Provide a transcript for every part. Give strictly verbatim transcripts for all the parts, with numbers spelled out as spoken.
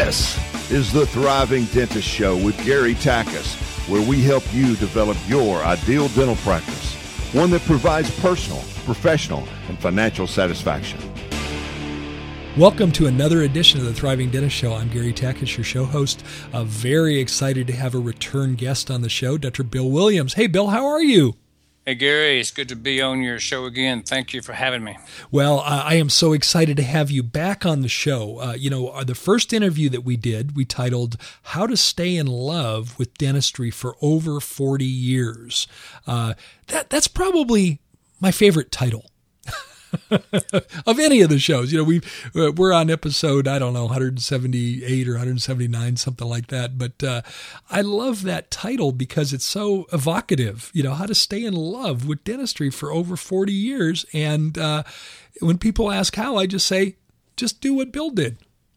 This is the Thriving Dentist Show with Gary Takis, where we help you develop your ideal dental practice, one that provides personal, professional, and financial satisfaction. Welcome to another edition of the Thriving Dentist Show. I'm Gary Takis, your show host. Uh, very excited to have a return guest on the show, Doctor Bill Williams. Hey, Bill, how are you? Hey, Gary, it's good to be on your show again. Thank you for having me. Well, uh, I am so excited to have you back on the show. Uh, you know, uh, the first interview that we did, we titled How to Stay in Love with Dentistry for Over forty years. Uh, that That's probably my favorite title of any of the shows. You know, we uh, we're on episode, I don't know, one seventy-eight or one seventy-nine, something like that. But uh, I love that title because it's so evocative. You know, how to stay in love with dentistry for over forty years. And uh, when people ask how, I just say, just do what Bill did.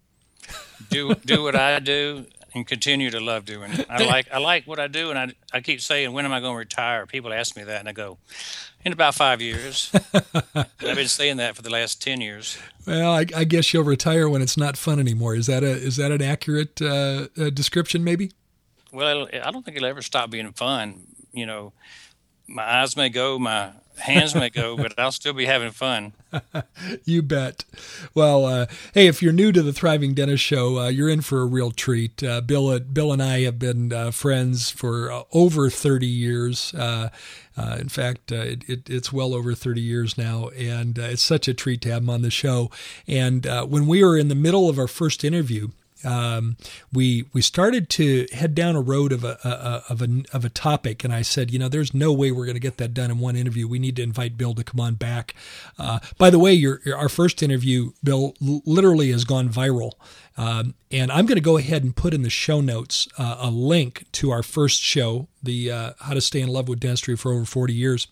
Do do what I do and continue to love doing it. I like I like what I do, and I I keep saying, when am I going to retire? People ask me that, and I go, in about five years. I've been saying that for the last ten years. Well, I, I guess you'll retire when it's not fun anymore. Is that a is that an accurate uh, uh, description, maybe? Well, I don't think it'll ever stop being fun. You know, my eyes may go, my hands may go, but I'll still be having fun. You bet. Well, uh, hey, if you're new to the Thriving Dentist Show, uh, you're in for a real treat. Uh, Bill, uh, Bill and I have been uh, friends for uh, over thirty years. Uh, uh, in fact, uh, it, it, it's well over thirty years now, and uh, it's such a treat to have him on the show. And uh, when we were in the middle of our first interview, Um, we we started to head down a road of a, a of a of a topic, and I said, you know, there's no way we're going to get that done in one interview. We need to invite Bill to come on back. Uh, by the way, your, your our first interview, Bill, l- literally has gone viral, um, and I'm going to go ahead and put in the show notes uh, a link to our first show, the uh, How to Stay in Love with Dentistry for Over forty years.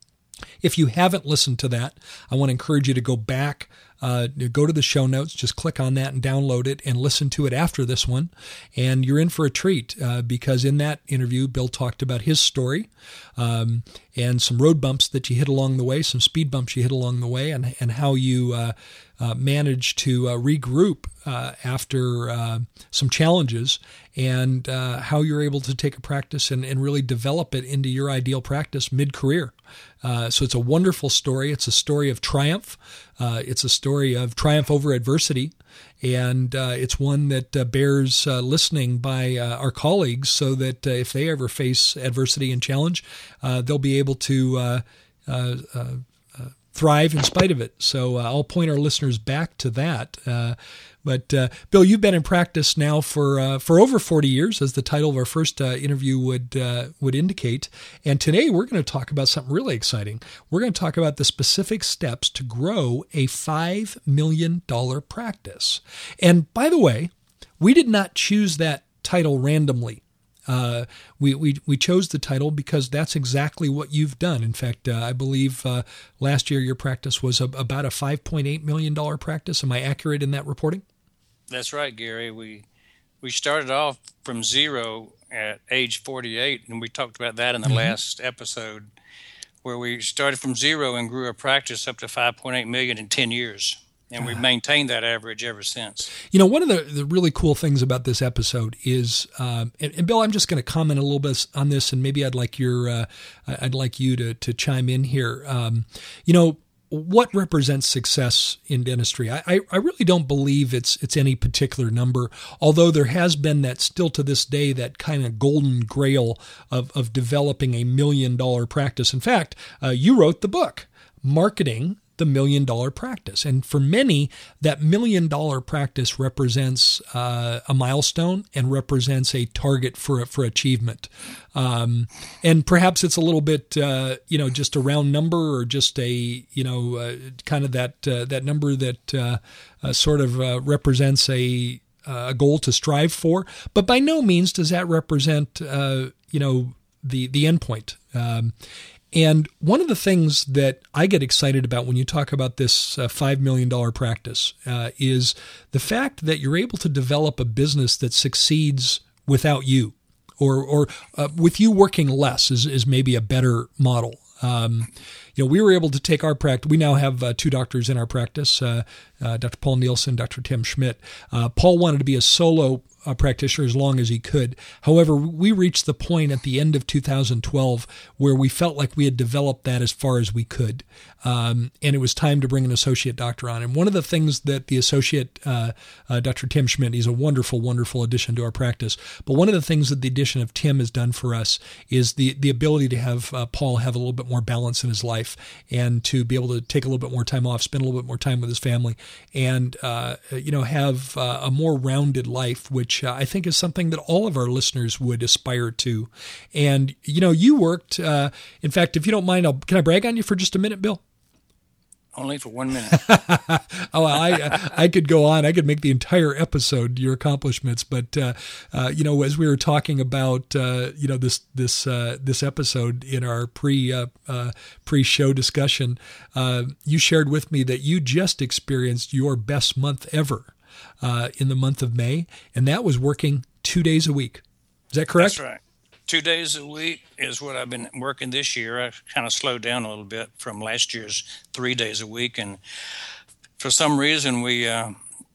If you haven't listened to that, I want to encourage you to go back, uh, go to the show notes, just click on that and download it and listen to it after this one. And you're in for a treat uh, because in that interview, Bill talked about his story um, and some road bumps that you hit along the way, some speed bumps you hit along the way, and, and how you uh, uh, managed to uh, regroup uh, after uh, some challenges, and uh, how you're able to take a practice and, and really develop it into your ideal practice mid-career. Uh, so it's a wonderful story. It's a story of triumph. Uh, it's a story of triumph over adversity. And uh, it's one that uh, bears uh, listening by uh, our colleagues, so that uh, if they ever face adversity and challenge, uh, they'll be able to uh, uh, uh, uh, thrive in spite of it. So uh, I'll point our listeners back to that. Uh, But uh, Bill, you've been in practice now for uh, for over forty years, as the title of our first uh, interview would uh, would indicate. And today we're going to talk about something really exciting. We're going to talk about the specific steps to grow a five million dollars practice. And by the way, we did not choose that title randomly. Uh, we, we, we chose the title because that's exactly what you've done. In fact, uh, I believe uh, last year your practice was a, about a five point eight million dollars practice. Am I accurate in that reporting? That's right, Gary. We we started off from zero at age forty-eight, and we talked about that in the mm-hmm. last episode, where we started from zero and grew our practice up to five point eight million dollars in ten years. And we've maintained that average ever since. You know, one of the, the really cool things about this episode is, um, and, and Bill, I'm just going to comment a little bit on this, and maybe I'd like your, uh, I'd like you to to chime in here. Um, you know, what represents success in dentistry? I, I, I really don't believe it's it's any particular number, although there has been that still to this day, that kind of golden grail of of developing a million dollar practice. In fact, uh, you wrote the book, Marketing the Million Dollar Practice. And for many, that million dollar practice represents uh, a milestone and represents a target for for achievement. Um, and perhaps it's a little bit, uh, you know, just a round number, or just a, you know, uh, kind of that uh, that number that uh, uh, sort of uh, represents a a goal to strive for. But by no means does that represent, uh, you know, the the endpoint. Um, And one of the things that I get excited about when you talk about this uh, five million dollars practice uh, is the fact that you're able to develop a business that succeeds without you, or or uh, with you working less is, is maybe a better model. Um, you know, we were able to take our practice. We now have uh, two doctors in our practice, uh, uh, Doctor Paul Nielsen, Doctor Tim Schmidt. Uh, Paul wanted to be a solo uh, practitioner as long as he could. However, we reached the point at the end of two thousand twelve where we felt like we had developed that as far as we could. Um, and it was time to bring an associate doctor on. And one of the things that the associate, uh, uh, Doctor Tim Schmidt, he's a wonderful, wonderful addition to our practice. But one of the things that the addition of Tim has done for us is the, the ability to have uh, Paul have a little bit more balance in his life and to be able to take a little bit more time off, spend a little bit more time with his family, and, uh, you know, have uh, a more rounded life, which uh, I think is something that all of our listeners would aspire to. And, you know, you worked, uh, in fact, if you don't mind, I'll, can I brag on you for just a minute, Bill? Only for one minute. oh, I I could go on. I could make the entire episode your accomplishments. But uh, uh, you know, as we were talking about, uh, you know, this this uh, this episode in our pre uh, uh, pre show discussion, uh, you shared with me that you just experienced your best month ever uh, in the month of May, and that was working two days a week. Is that correct? That's right. Two days a week is what I've been working this year. I kind of slowed down a little bit from last year's three days a week. And for some reason, we uh,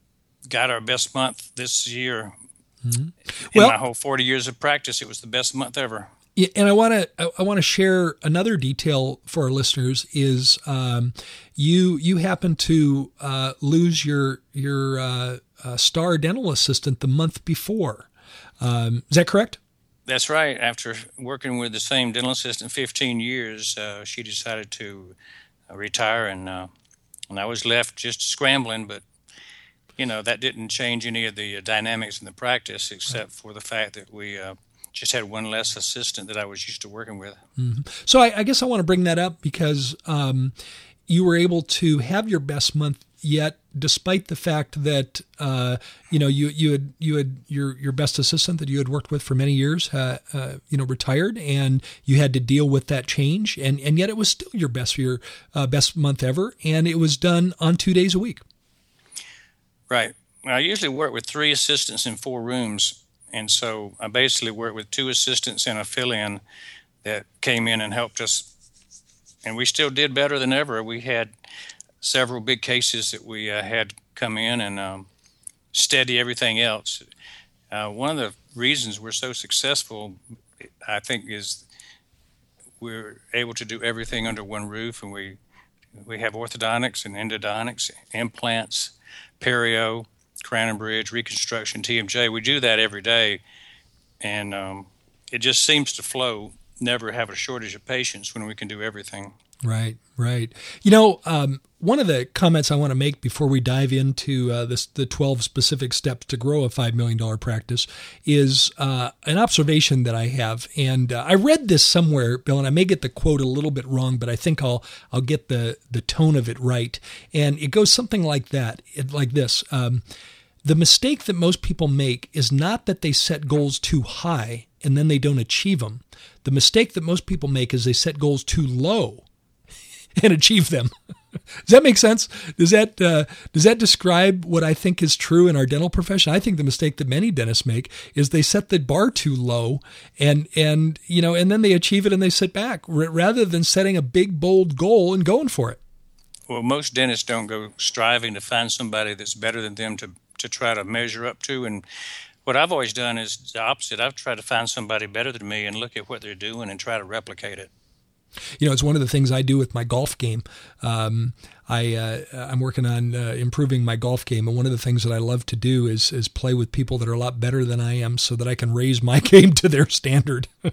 got our best month this year. Mm-hmm. In well, my whole forty years of practice, it was the best month ever. Yeah, and I want to I want to share another detail for our listeners is um, you you happen to uh, lose your your uh, uh, star dental assistant the month before. Um, is that correct? That's right. After working with the same dental assistant fifteen years, uh, she decided to uh, retire, and uh, and I was left just scrambling. But you know, that didn't change any of the dynamics in the practice, except for the fact that we uh, just had one less assistant that I was used to working with. Mm-hmm. So I, I guess I want to bring that up because um, you were able to have your best month yet, despite the fact that uh, you know you you had you had your your best assistant that you had worked with for many years, uh, uh, you know, retired, and you had to deal with that change, and and yet it was still your best your uh, best month ever, and it was done on two days a week. Right. I usually work with three assistants in four rooms, and so I basically worked with two assistants and a fill-in that came in and helped us, and we still did better than ever. We had several big cases that we uh, had come in and um, steady everything else. Uh, one of the reasons we're so successful, I think, is we're able to do everything under one roof, and we we have orthodontics and endodontics, implants, perio, crown and bridge, reconstruction, T M J. We do that every day, and um, it just seems to flow. Never have a shortage of patients when we can do everything. Right, right. You know, um, one of the comments I want to make before we dive into uh, this, the twelve specific steps to grow a five million dollars practice is uh, an observation that I have. And uh, I read this somewhere, Bill, and I may get the quote a little bit wrong, but I think I'll I'll get the, the tone of it right. And it goes something like that, it, like this. Um, the mistake that most people make is not that they set goals too high and then they don't achieve them. The mistake that most people make is they set goals too low and achieve them. Does that make sense? Does that uh, does that describe what I think is true in our dental profession? I think the mistake that many dentists make is they set the bar too low, and and you know, and then they achieve it and they sit back r- rather than setting a big bold goal and going for it. Well, most dentists don't go striving to find somebody that's better than them to to try to measure up to. And what I've always done is the opposite. I've tried to find somebody better than me and look at what they're doing and try to replicate it. You know, it's one of the things I do with my golf game. Um, I, uh, I'm working on uh, improving my golf game, and one of the things that I love to do is is play with people that are a lot better than I am so that I can raise my game to their standard. uh,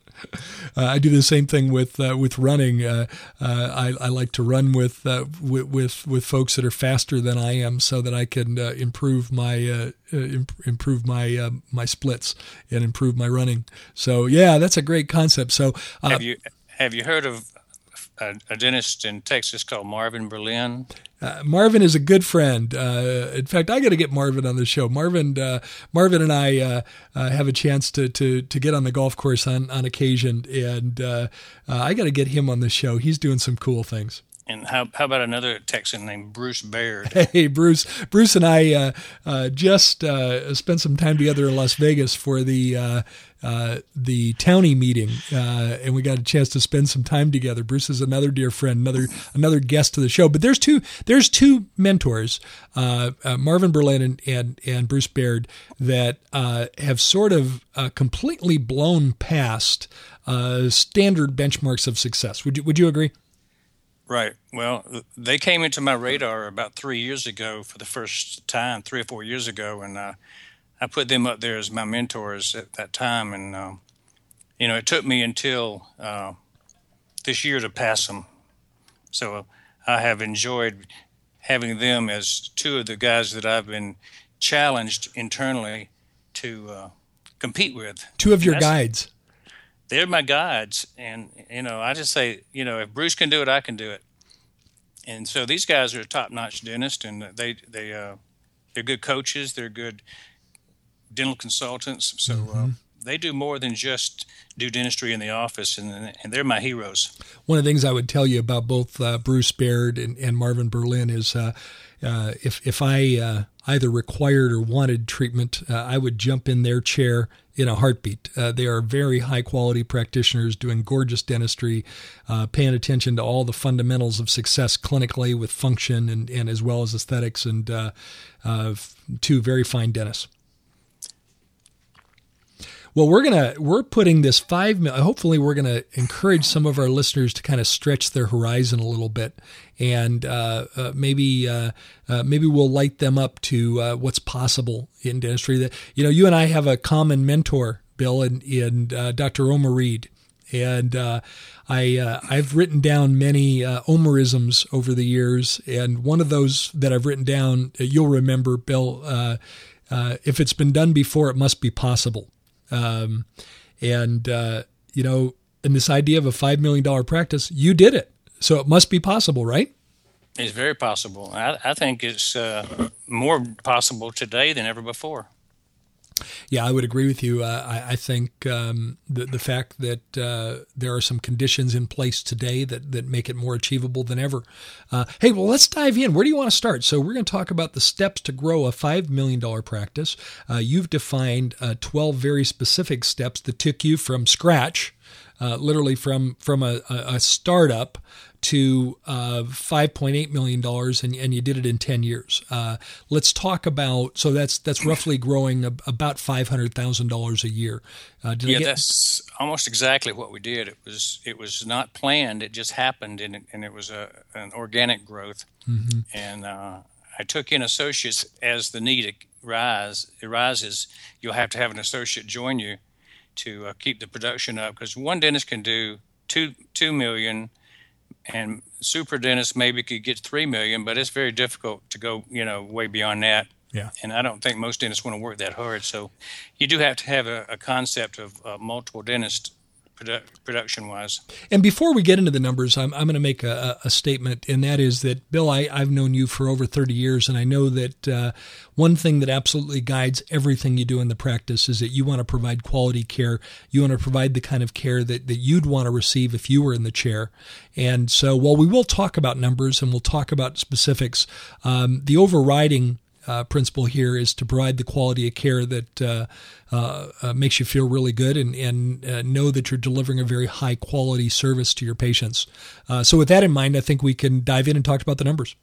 I do the same thing with uh, with running. Uh, uh, I, I like to run with, uh, with with with folks that are faster than I am, so that I can uh, improve my uh, uh, imp- improve my uh, my splits and improve my running. So yeah, that's a great concept. So uh, have you have you heard of a, a dentist in Texas called Marvin Berlin? Uh, Marvin is a good friend. Uh, in fact, I got to get Marvin on the show. Marvin, uh, Marvin and I uh, uh, have a chance to, to to get on the golf course on, on occasion, and uh, uh, I got to get him on the show. He's doing some cool things. And how how about another Texan named Bruce Baird? Hey, Bruce. Bruce and I uh, uh, just uh, spent some time together in Las Vegas for the uh, uh, the Townie meeting, uh, and we got a chance to spend some time together. Bruce is another dear friend, another another guest to the show. But there's two there's two mentors, uh, uh, Marvin Berlin and, and and Bruce Baird, that uh, have sort of uh, completely blown past uh, standard benchmarks of success. Would you Would you agree? Right. Well, they came into my radar about three years ago for the first time, three or four years ago, and uh, I put them up there as my mentors at that time. And, uh, you know, it took me until uh, this year to pass them. So I have enjoyed having them as two of the guys that I've been challenged internally to uh, compete with. Two of your guides. They're my guides, and, you know, I just say, you know, if Bruce can do it, I can do it. And so these guys are top-notch dentists, and they, they, uh, they're good coaches. They're good dental consultants. So mm-hmm. uh, they do more than just do dentistry in the office, and, and they're my heroes. One of the things I would tell you about both uh, Bruce Baird and, and Marvin Berlin is uh, uh, if, if I uh, either required or wanted treatment, uh, I would jump in their chair in a heartbeat. Uh, they are very high-quality practitioners doing gorgeous dentistry, uh, paying attention to all the fundamentals of success clinically with function and, and as well as aesthetics, and uh, uh, two very fine dentists. Well, we're gonna we're putting this five. Hopefully, we're gonna encourage some of our listeners to kind of stretch their horizon a little bit, and uh, uh, maybe uh, uh, maybe we'll light them up to uh, what's possible in dentistry. That you know, you and I have a common mentor, Bill, and in, in uh, Doctor Omer Reed, and uh, I uh, I've written down many uh, Omerisms over the years, and one of those that I've written down, uh, you'll remember, Bill. Uh, uh, if it's been done before, it must be possible. Um, and, uh, you know, in this idea of a five million dollars practice, you did it. So it must be possible, right? It's very possible. I, I think it's uh, more possible today than ever before. Yeah, I would agree with you. Uh, I, I think um, the the fact that uh, there are some conditions in place today that, that make it more achievable than ever. Uh, hey, well, let's dive in. Where do you want to start? So we're going to talk about the steps to grow a five million dollars practice. Uh, you've defined uh, twelve very specific steps that took you from scratch, uh, literally from, from a, a startup to uh, five point eight million dollars, and, and you did it in ten years. Uh, let's talk about, so that's that's roughly growing ab- about five hundred thousand dollars a year. Uh, did yeah, I get- that's almost exactly what we did. It was it was not planned. It just happened, and it, and it was a, an organic growth. Mm-hmm. And uh, I took in associates as the need rise, arises. You'll have to have an associate join you to uh, keep the production up, because one dentist can do two two million. And super dentists maybe could get three million, but it's very difficult to go, you know, way beyond that. Yeah. And I don't think most dentists want to work that hard. So you do have to have a, a concept of uh, multiple dentists produ- production-wise. And before we get into the numbers, I'm, I'm going to make a, a statement, and that is that, Bill, I, I've known you for over thirty years, and I know that uh, one thing that absolutely guides everything you do in the practice is that you want to provide quality care. You want to provide the kind of care that, that you'd want to receive if you were in the chair. And so while we will talk about numbers and we'll talk about specifics, um, the overriding Uh, principle here is to provide the quality of care that uh, uh, uh, makes you feel really good, and, and uh, know that you're delivering a very high quality service to your patients. Uh, so with that in mind, I think we can dive in and talk about the numbers.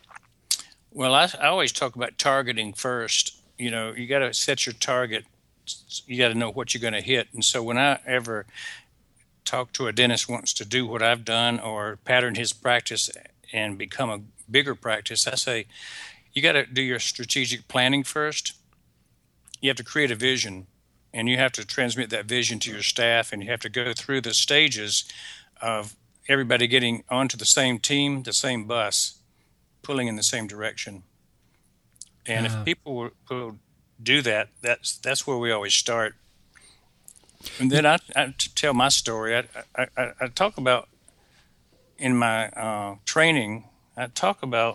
Well, I, I always talk about targeting first. You know, you got to set your target. You got to know what you're going to hit. And so when I ever talk to a dentist who wants to do what I've done or pattern his practice and become a bigger practice, I say, you got to do your strategic planning first. You have to create a vision, and you have to transmit that vision to your staff, and you have to go through the stages of everybody getting onto the same team, the same bus, pulling in the same direction. And uh-huh. if people will, will do that, that's that's where we always start. And then I, I tell my story. I, I, I talk about in my uh, training, I talk about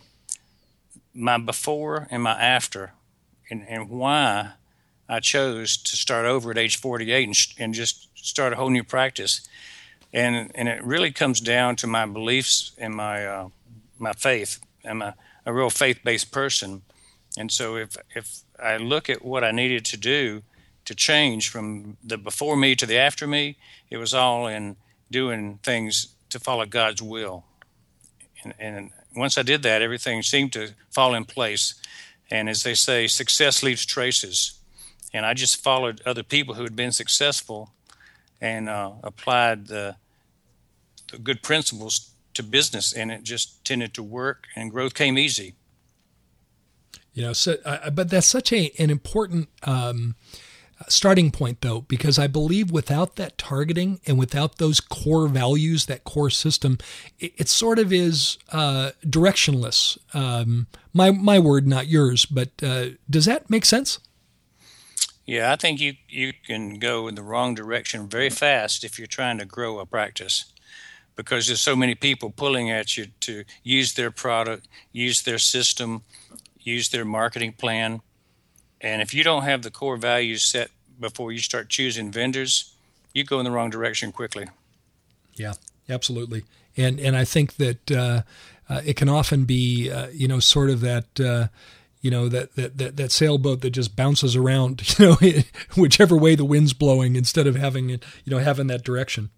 my before and my after, and, and why I chose to start over at age forty-eight and, and just start a whole new practice. and and it really comes down to my beliefs and my uh, my faith. I'm a, a real faith-based person, and so if if I look at what I needed to do to change from the before me to the after me, it was all in doing things to follow God's will. And, and once I did that, everything seemed to fall in place. And as they say, success leaves traces. And I just followed other people who had been successful and uh, applied the, the good principles to business, and it just tended to work, and growth came easy. You know, so, uh, but that's such a an important um, starting point, though, because I believe without that targeting and without those core values, that core system, it, it sort of is uh, directionless. Um, my my word, not yours. But uh, does that make sense? Yeah, I think you you can go in the wrong direction very fast if you're trying to grow a practice, because there's so many people pulling at you to use their product, use their system, use their marketing plan. And if you don't have the core values set before you start choosing vendors, you go in the wrong direction quickly. Yeah, absolutely. And and I think that uh, uh, it can often be, uh, you know, sort of that, uh, you know, that, that, that, that sailboat that just bounces around, you know, whichever way the wind's blowing, instead of having it, you know, having that direction.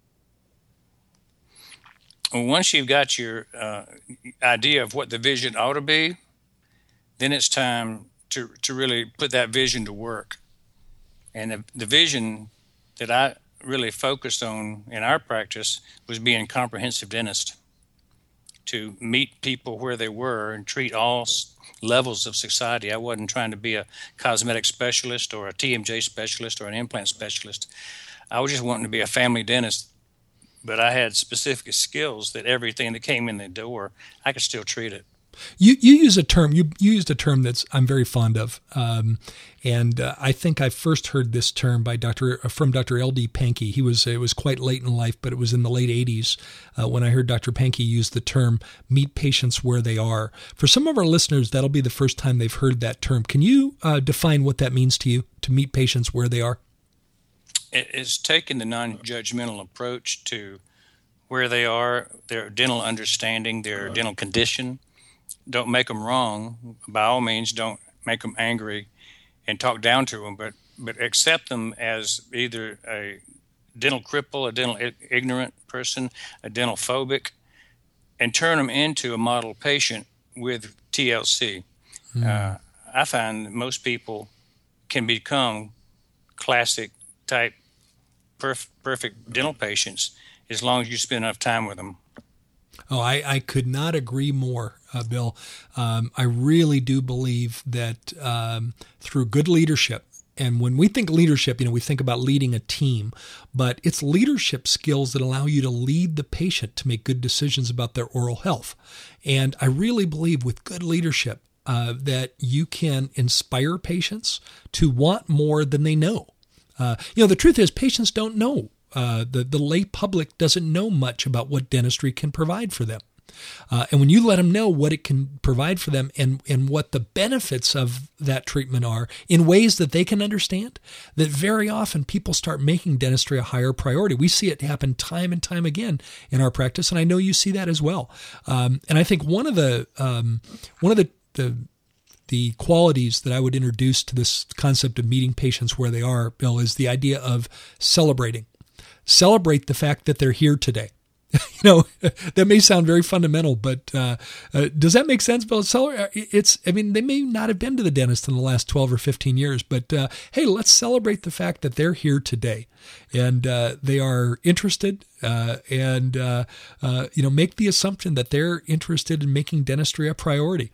Once you've got your uh, idea of what the vision ought to be, then it's time to to really put that vision to work. And the, the vision that I really focused on in our practice was being a comprehensive dentist, to meet people where they were and treat all levels of society. I wasn't trying to be a cosmetic specialist or a T M J specialist or an implant specialist. I was just wanting to be a family dentist, but I had specific skills that everything that came in the door, I could still treat it. You you use a term you, you used a term that's I'm very fond of, um, and uh, I think I first heard this term by Doctor from Doctor L D Pankey. He was it was quite late in life, but it was in the late eighties uh, when I heard Doctor Pankey use the term "meet patients where they are." For some of our listeners, that'll be the first time they've heard that term. Can you uh, define what that means to you, to meet patients where they are? It's taking the non-judgmental approach to where they are, their dental understanding, their dental condition. Don't make them wrong. By all means, don't make them angry and talk down to them, but, but accept them as either a dental cripple, a dental ignorant person, a dental phobic, and turn them into a model patient with T L C. Mm. Uh, I find that most people can become classic type perf- perfect dental patients as long as you spend enough time with them. Oh, I, I could not agree more, uh, Bill. Um, I really do believe that um, through good leadership, and when we think leadership, you know, we think about leading a team, but it's leadership skills that allow you to lead the patient to make good decisions about their oral health. And I really believe with good leadership uh, that you can inspire patients to want more than they know. Uh, you know, the truth is patients don't know. Uh, the, the lay public doesn't know much about what dentistry can provide for them. Uh, and when you let them know what it can provide for them and, and what the benefits of that treatment are in ways that they can understand, that very often people start making dentistry a higher priority. We see it happen time and time again in our practice, and I know you see that as well. Um, and I think one of the um, one of the, the the qualities that I would introduce to this concept of meeting patients where they are, Bill, is the idea of celebrating. Celebrate the fact that they're here today. You know, that may sound very fundamental, but uh, uh, does that make sense, Bill? It's, I mean, they may not have been to the dentist in the last twelve or fifteen years, but uh, hey, let's celebrate the fact that they're here today and uh, they are interested uh, and, uh, uh, you know, make the assumption that they're interested in making dentistry a priority.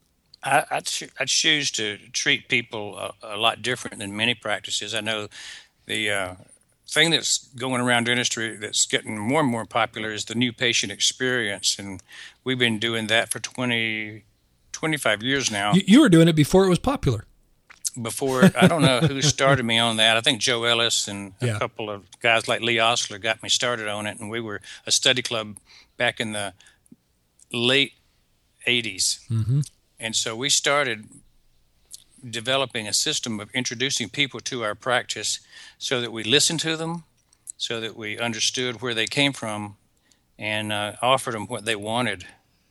I, I'd, I'd choose to treat people a, a lot different than many practices. I know the uh, thing that's going around dentistry that's getting more and more popular is the new patient experience, and we've been doing that for twenty, twenty-five years now. You, you were doing it before it was popular. Before, I don't know who started me on that. I think Joe Ellis and a yeah. couple of guys like Lee Osler got me started on it, and we were a study club back in the late eighties. Mm-hmm. And so we started developing a system of introducing people to our practice so that we listen to them, so that we understood where they came from and uh, offered them what they wanted.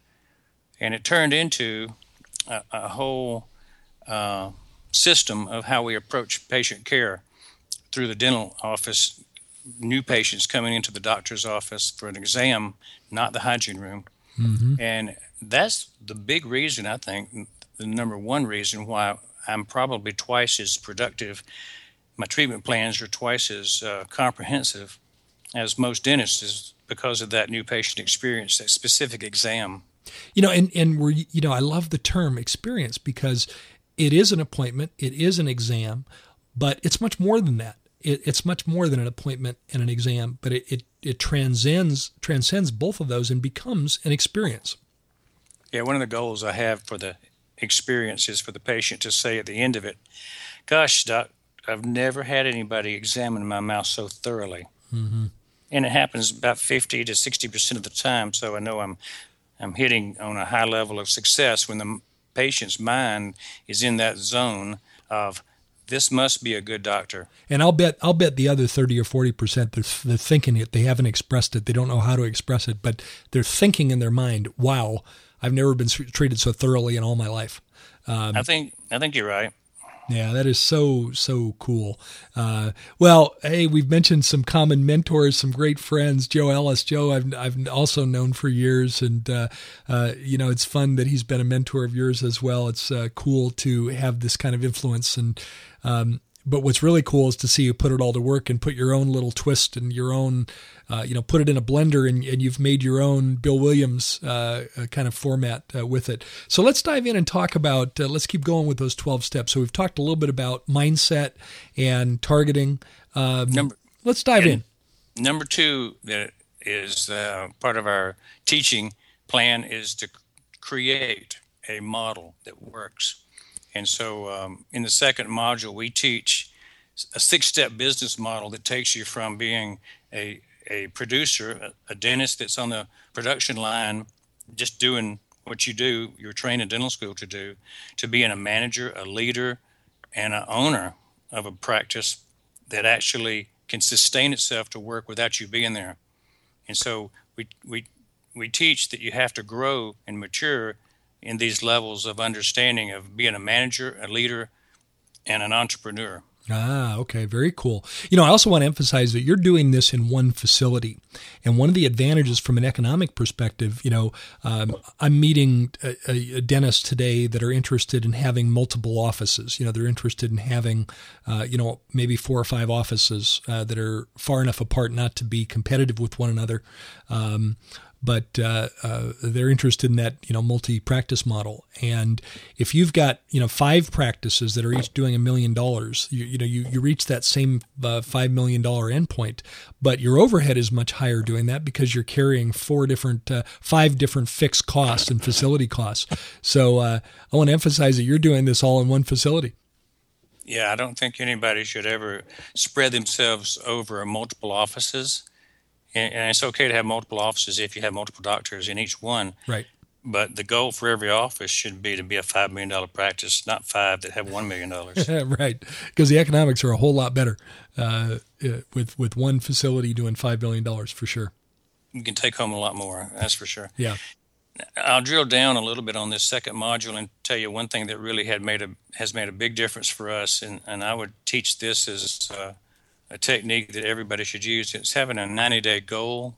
And it turned into a, a whole uh, system of how we approach patient care through the dental office, new patients coming into the doctor's office for an exam, not the hygiene room. Mm-hmm. And that's the big reason, I think, the number one reason why I'm probably twice as productive. My treatment plans are twice as uh, comprehensive as most dentists, is because of that new patient experience, that specific exam. You know, and, and we're, you know, I love the term experience because it is an appointment, it is an exam, but it's much more than that. It, it's much more than an appointment and an exam, but it, it, it transcends transcends both of those and becomes an experience. Yeah, one of the goals I have for the experience is for the patient to say at the end of it, gosh, doc, I've never had anybody examine my mouth so thoroughly. Mm-hmm. And it happens about fifty to sixty percent of the time, so I know I'm I'm hitting on a high level of success when the patient's mind is in that zone of, this must be a good doctor. And I'll bet I'll bet the other thirty or forty percent, they're, they're thinking it, they haven't expressed it, they don't know how to express it, but they're thinking in their mind, wow, I've never been treated so thoroughly in all my life. Um, I think I think you're right. Yeah, that is so, so cool. Uh, well, hey, we've mentioned some common mentors, some great friends. Joe Ellis. Joe, I've I've also known for years, and uh, uh, you know, it's fun that he's been a mentor of yours as well. It's uh, cool to have this kind of influence, and um, but what's really cool is to see you put it all to work and put your own little twist and your own, uh, you know, put it in a blender, and, and you've made your own Bill Williams uh, kind of format uh, with it. So let's dive in and talk about, uh, let's keep going with those twelve steps. So we've talked a little bit about mindset and targeting. Um, number, let's dive in. Number two that is uh, part of our teaching plan is to create a model that works. And so um, in the second module, we teach a six-step business model that takes you from being a, a producer, a, a dentist that's on the production line, just doing what you do, you're trained in dental school to do, to being a manager, a leader, and an owner of a practice that actually can sustain itself to work without you being there. And so we we we teach that you have to grow and mature in these levels of understanding of being a manager, a leader, and an entrepreneur. Ah, okay. Very cool. You know, I also want to emphasize that you're doing this in one facility. And one of the advantages from an economic perspective, you know, um, I'm meeting a, a dentist today that are interested in having multiple offices. You know, they're interested in having, uh, you know, maybe four or five offices uh, that are far enough apart not to be competitive with one another. Um, But uh, uh, they're interested in that, you know, multi-practice model. And if you've got, you know, five practices that are each doing a million dollars, you, you know, you, you reach that same uh, five million dollar endpoint. But your overhead is much higher doing that because you're carrying four different, uh, five different fixed costs and facility costs. So uh, I want to emphasize that you're doing this all in one facility. Yeah, I don't think anybody should ever spread themselves over multiple offices. And it's okay to have multiple offices if you have multiple doctors in each one. Right. But the goal for every office should be to be a five million dollars practice, not five that have one million dollars. Right. Because the economics are a whole lot better uh, with, with one facility doing five million dollars for sure. You can take home a lot more, that's for sure. Yeah. I'll drill down a little bit on this second module and tell you one thing that really had made a has made a big difference for us. And, and I would teach this as uh, a technique that everybody should use. It's having a ninety-day goal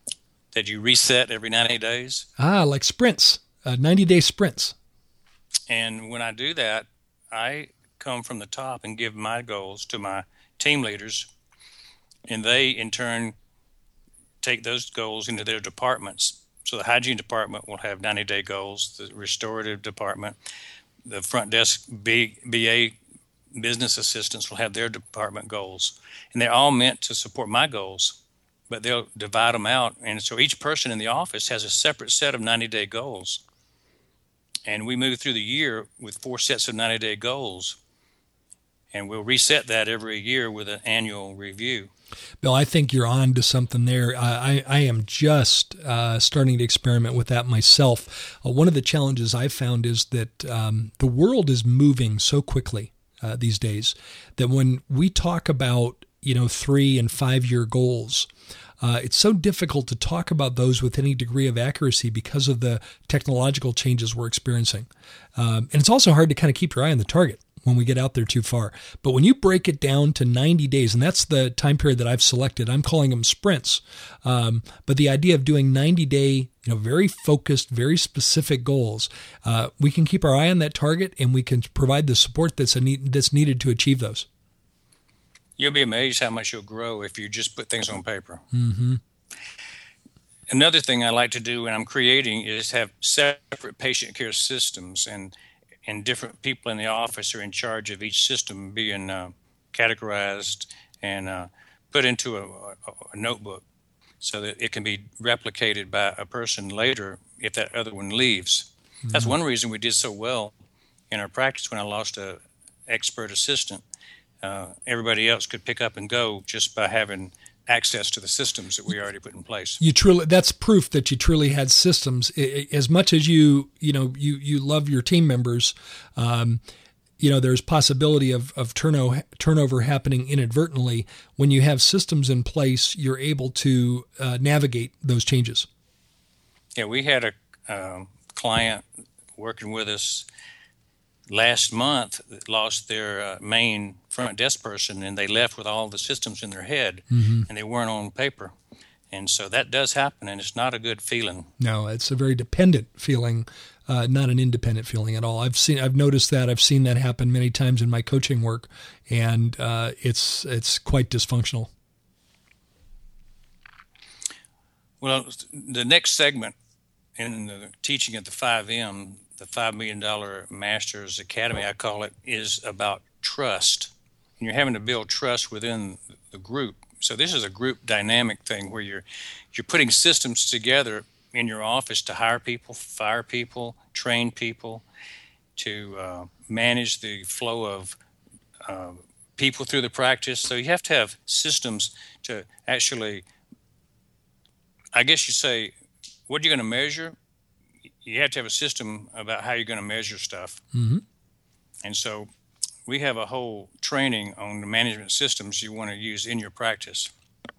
that you reset every ninety days. Ah, like sprints, uh, ninety-day sprints. And when I do that, I come from the top and give my goals to my team leaders, and they, in turn, take those goals into their departments. So the hygiene department will have ninety-day goals, the restorative department, the front desk B, BA business assistants will have their department goals. And they're all meant to support my goals, but they'll divide them out. And so each person in the office has a separate set of ninety-day goals. And we move through the year with four sets of ninety-day goals. And we'll reset that every year with an annual review. Bill, I think you're on to something there. I, I am just uh, starting to experiment with that myself. Uh, one of the challenges I've found is that um, the world is moving so quickly uh, these days that when we talk about you know, three and five year goals. Uh, it's so difficult to talk about those with any degree of accuracy because of the technological changes we're experiencing. Um, and it's also hard to kind of keep your eye on the target when we get out there too far. But when you break it down to ninety days, and that's the time period that I've selected, I'm calling them sprints. Um, but the idea of doing ninety day, you know, very focused, very specific goals, uh, we can keep our eye on that target and we can provide the support that's a need, that's needed to achieve those. You'll be amazed how much you'll grow if you just put things on paper. Mm-hmm. Another thing I like to do when I'm creating is have separate patient care systems, and and different people in the office are in charge of each system being uh, categorized and uh, put into a, a, a notebook so that it can be replicated by a person later if that other one leaves. Mm-hmm. That's one reason we did so well in our practice when I lost a expert assistant. Uh, everybody else could pick up and go just by having access to the systems that we already put in place. You truly, that's proof that you truly had systems. As much as you, you know, you, you love your team members, um, you know, there's possibility of, of turno, turnover happening inadvertently. When you have systems in place, you're able to uh, navigate those changes. Yeah, we had a um, client working with us last month that lost their uh, main front desk person, and they left with all the systems in their head, mm-hmm. and they weren't on paper. And so that does happen, and it's not a good feeling. No, it's a very dependent feeling, uh, not an independent feeling at all. I've seen, I've noticed that. I've seen that happen many times in my coaching work, and uh, it's it's quite dysfunctional. Well, the next segment in the teaching at the five M, the five million dollars Masters Academy, I call it, is about trust. And you're having to build trust within the group. So this is a group dynamic thing where you're you're putting systems together in your office to hire people, fire people, train people, to uh, manage the flow of uh, people through the practice. So you have to have systems to actually, I guess you say, what are you going to measure? You have to have a system about how you're going to measure stuff. Mm-hmm. And so we have a whole training on the management systems you want to use in your practice.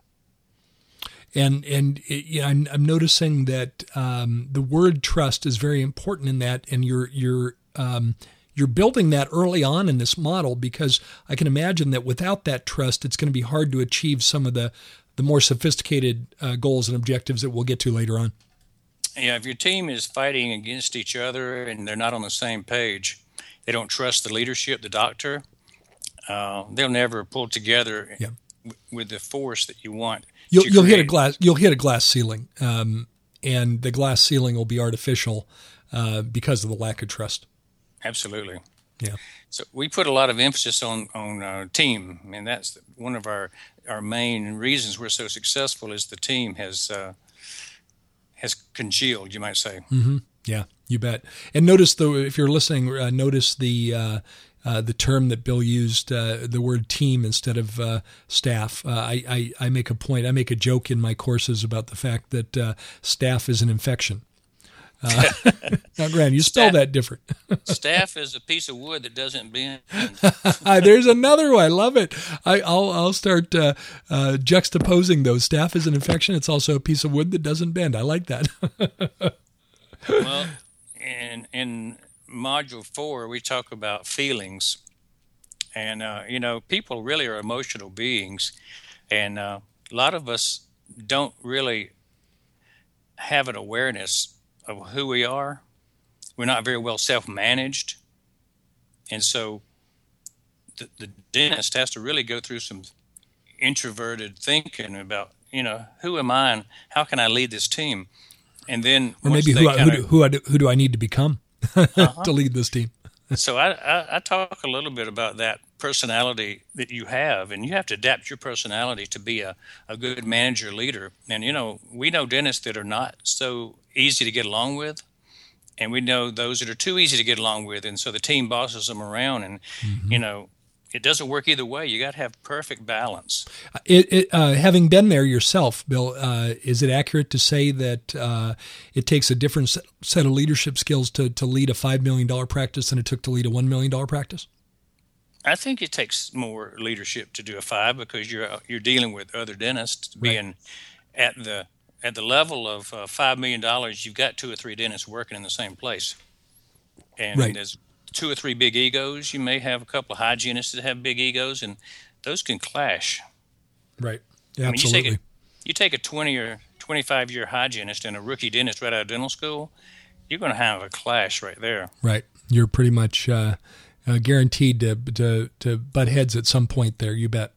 And and it, you know, I'm, I'm noticing that um, the word trust is very important in that, and you're you're um, you're building that early on in this model, because I can imagine that without that trust, it's going to be hard to achieve some of the the more sophisticated uh, goals and objectives that we'll get to later on. Yeah, if your team is fighting against each other and they're not on the same page, they don't trust the leadership, the doctor, uh, they'll never pull together yeah. w- with the force that you want. You'll, you'll hit a glass. You'll hit a glass ceiling, um, and the glass ceiling will be artificial uh, because of the lack of trust. Absolutely. Yeah. So we put a lot of emphasis on on uh, team, and that's one of our our main reasons we're so successful. Is the team has uh, has congealed, you might say. Mm-hmm. Yeah, you bet. And notice, though, if you're listening, uh, notice the uh, uh, the term that Bill used, uh, the word team instead of uh, staff. Uh, I, I, I make a point, I make a joke in my courses about the fact that uh, staff is an infection. Uh, now, Grant, you spell that different. Staff is a piece of wood that doesn't bend. There's another one. I love it. I, I'll I'll start uh, uh, juxtaposing those. Staff is an infection. It's also a piece of wood that doesn't bend. I like that. Well, in in module four, we talk about feelings, and uh, you know, people really are emotional beings, and uh, a lot of us don't really have an awareness of who we are. We're not very well self-managed, and so the, the dentist has to really go through some introverted thinking about, you know, who am I and how can I lead this team. And then, or maybe who, kinda, who, do, who, I do, who do I need to become uh-huh. to lead this team? So I, I, I talk a little bit about that personality that you have, and you have to adapt your personality to be a, a good manager leader. And, you know, we know dentists that are not so easy to get along with, and we know those that are too easy to get along with, and so the team bosses them around, and, mm-hmm. you know, it doesn't work either way. You got to have perfect balance. It, it, uh, having been there yourself, Bill, uh, is it accurate to say that uh, it takes a different set of leadership skills to, to lead a five million dollars practice than it took to lead a one million dollars practice? I think it takes more leadership to do a five because you're you're dealing with other dentists. Right. Being at the at the level of uh, five million dollars, you've got two or three dentists working in the same place, and Right. there's two or three big egos. You may have a couple of hygienists that have big egos, and those can clash. Right. I mean, you Absolutely. take a you take a twenty or twenty-five year hygienist and a rookie dentist right out of dental school, you're going to have a clash right there. Right. You're pretty much uh, uh, guaranteed to, to to butt heads at some point there. You bet.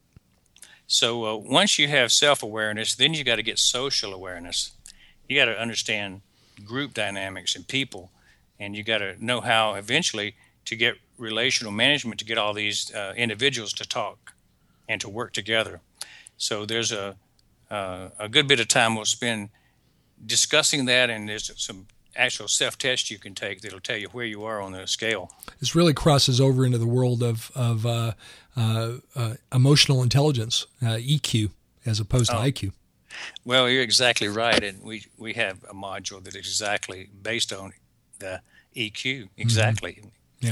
So uh, once you have self-awareness, then you got to get social awareness. You got to understand group dynamics and people, and you got to know how eventually to get relational management to get all these uh, individuals to talk and to work together. So there's a uh, a good bit of time we'll spend discussing that, and there's some actual self-tests you can take that'll tell you where you are on the scale. This really crosses over into the world of of uh, uh, uh, emotional intelligence, uh, E Q, as opposed to Oh. I Q. Well, you're exactly right, and we, we have a module that is exactly based on the E Q. Exactly. Yeah.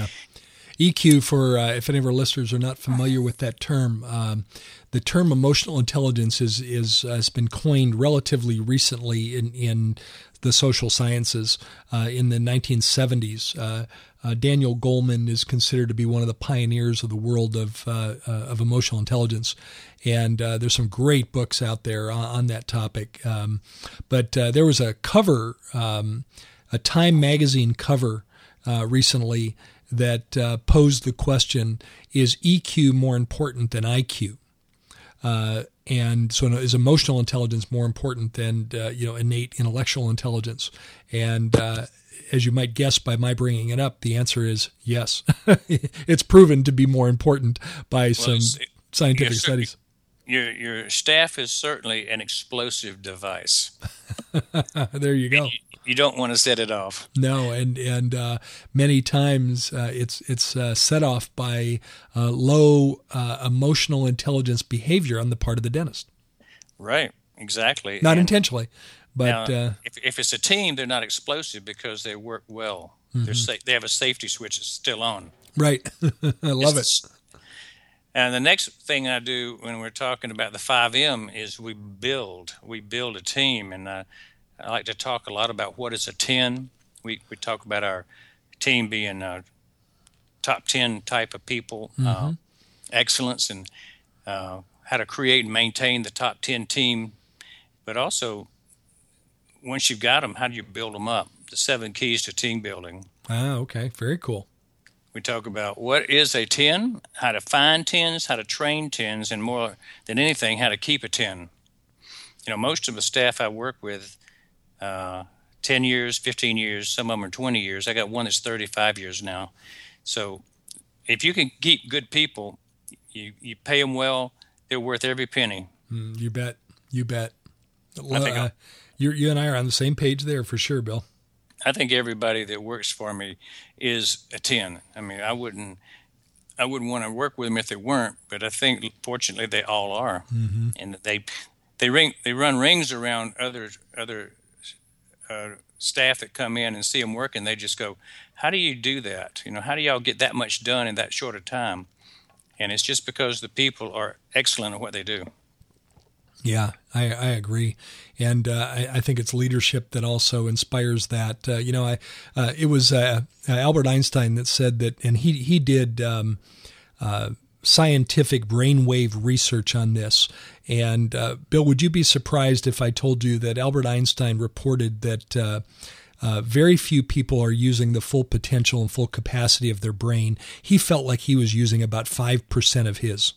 E Q, for uh, if any of our listeners are not familiar with that term, um, the term emotional intelligence is is uh, has been coined relatively recently in in the social sciences uh, in the nineteen seventies. Uh, uh, Daniel Goleman is considered to be one of the pioneers of the world of uh, uh, of emotional intelligence, and uh, there's some great books out there on, on that topic. Um, but uh, there was a cover, um, a Time magazine cover uh, recently that uh, posed the question: is E Q more important than I Q? Uh, and so, is emotional intelligence more important than uh, you know innate intellectual intelligence? And uh, as you might guess by my bringing it up, the answer is yes. It's proven to be more important by some it's- scientific yes, sir. studies. Your your staff is certainly an explosive device. There you go. You, you don't want to set it off. No, and and uh, many times uh, it's it's uh, set off by uh, low uh, emotional intelligence behavior on the part of the dentist. Right. Exactly. Not And intentionally, but now, uh, if if it's a team, they're not explosive because they work well. They're sa- they have a safety switch that's still on. right. I love it. It's- And the next thing I do when we're talking about the five M is we build. We build a team, and uh, I like to talk a lot about what is a ten. We we talk about our team being a top ten type of people, uh, excellence, and uh, how to create and maintain the top ten team. But also, once you've got them, how do you build them up? The seven keys to team building. Ah, okay. Very cool. We talk about what is a ten, how to find tens, how to train tens, and more than anything, how to keep a ten. You know, most of the staff I work with, uh, ten years, fifteen years, some of them are twenty years. I got one that's thirty-five years now. So if you can keep good people, you, you pay them well, they're worth every penny. Mm, you bet. You bet. I think uh, I'll- you you and I are on the same page there for sure, Bill. I think everybody that works for me is a ten. I mean, I wouldn't, I wouldn't want to work with them if they weren't. But I think, fortunately, they all are, mm-hmm. and they, they ring, they run rings around other other uh, staff that come in and see them work, and they just go, "How do you do that? You know, how do y'all get that much done in that short a time?" And it's just because the people are excellent at what they do. Yeah, I, I agree, and uh, I, I think it's leadership that also inspires that. Uh, you know, I uh, it was uh, Albert Einstein that said that, and he he did um, uh, scientific brainwave research on this. And uh, Bill, would you be surprised if I told you that Albert Einstein reported that uh, uh, very few people are using the full potential and full capacity of their brain? He felt like he was using about five percent of his.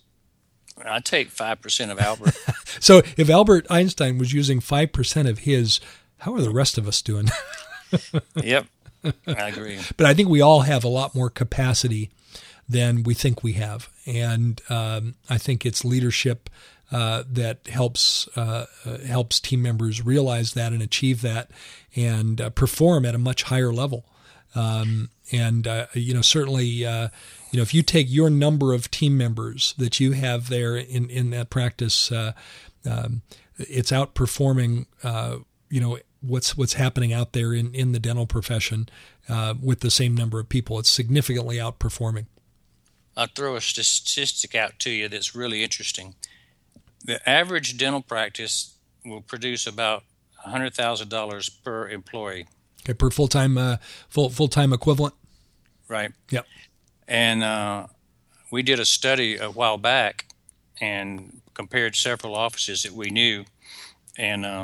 I take five percent of Albert. So if Albert Einstein was using five percent of his, how are the rest of us doing? Yep, I agree. But I think we all have a lot more capacity than we think we have. And um, I think it's leadership uh, that helps uh, uh, helps team members realize that and achieve that and uh, perform at a much higher level. Um, and, uh, you know, certainly, uh, you know, if you take your number of team members that you have there in, in that practice, uh, um, it's outperforming, uh, you know, what's what's happening out there in, in the dental profession uh, with the same number of people. It's significantly outperforming. I'll throw a statistic out to you that's really interesting. The average dental practice will produce about one hundred thousand dollars per employee. Okay, per full-time uh, full full-time equivalent. Right. Yep. And uh, we did a study a while back and compared several offices that we knew, and uh,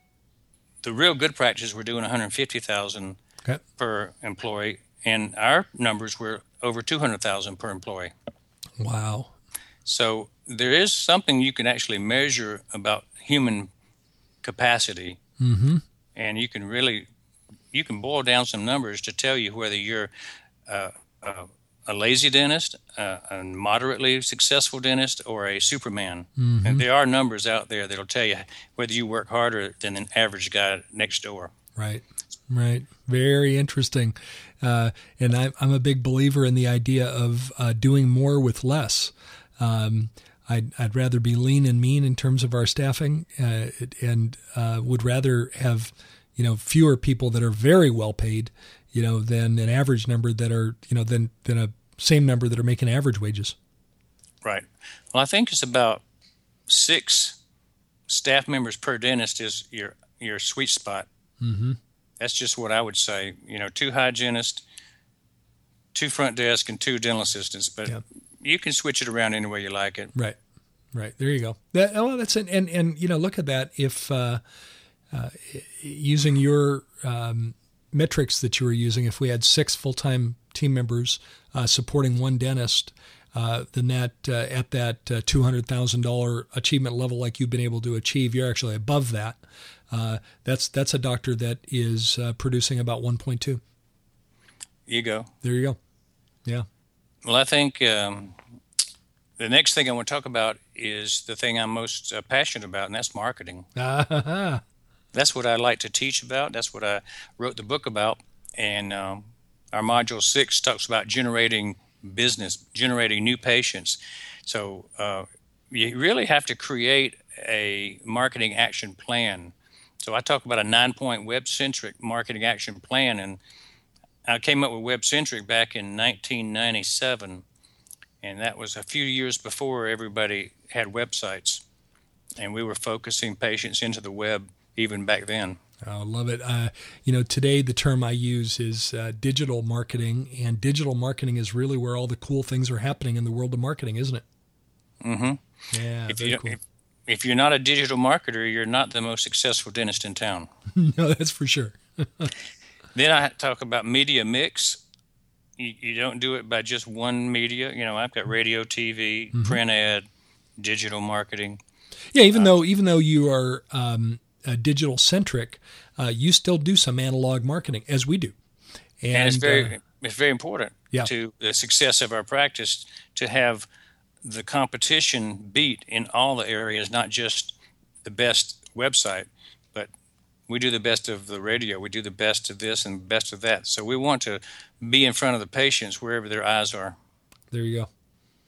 the real good practices were doing one hundred fifty thousand dollars okay. per employee, and our numbers were over two hundred thousand dollars per employee. Wow. So there is something you can actually measure about human capacity, mm-hmm. and you can really you can boil down some numbers to tell you whether you're uh, uh, a lazy dentist, uh, a moderately successful dentist, or a Superman. Mm-hmm. And there are numbers out there that'll tell you whether you work harder than an average guy next door. Right, right. Very interesting. Uh, and I, I'm a big believer in the idea of uh, doing more with less. Um, I'd, I'd rather be lean and mean in terms of our staffing, uh, and uh, would rather have, you know, fewer people that are very well paid, you know, than an average number that are, you know, than than a same number that are making average wages. Right. Well, I think it's about six staff members per dentist is your your sweet spot. Mm-hmm. That's just what I would say. You know, two hygienists, two front desk, and two dental assistants. But yep. you can switch it around any way you like it. Right. Right. There you go. That, oh, that's an, and and you know, look at that. If uh, uh, using your um, metrics that you were using, if we had six full-time team members uh, supporting one dentist, uh, then that uh, at that uh, two hundred thousand dollars achievement level like you've been able to achieve, you're actually above that. Uh, that's that's a doctor that is uh, producing about one point two. You go. There you go. Yeah. Well, I think um, the next thing I want to talk about is the thing I'm most uh, passionate about, and that's marketing. Ah-ha-ha. That's what I like to teach about. That's what I wrote the book about. And um, our module six talks about generating business, generating new patients. So uh, you really have to create a marketing action plan. So I talk about a nine-point web-centric marketing action plan, and I came up with web-centric back in nineteen ninety-seven, and that was a few years before everybody had websites, and we were focusing patients into the web even back then. I love it. Uh, you know, today the term I use is uh, digital marketing, and digital marketing is really where all the cool things are happening in the world of marketing, isn't it? Mm-hmm. Yeah, if very you, cool. If, if you're not a digital marketer, you're not the most successful dentist in town. No, that's for sure. Then I talk about media mix. You, you don't do it by just one media. You know, I've got radio, T V, mm-hmm. print ad, digital marketing. Yeah, even uh, though even though you are um, uh, digital centric, uh, you still do some analog marketing, as we do. And, and it's very uh, it's very important yeah. to the success of our practice to have the competition beat in all the areas, not just the best website, but we do the best of the radio, we do the best of this and best of that. So we want to be in front of the patients wherever their eyes are. There you go.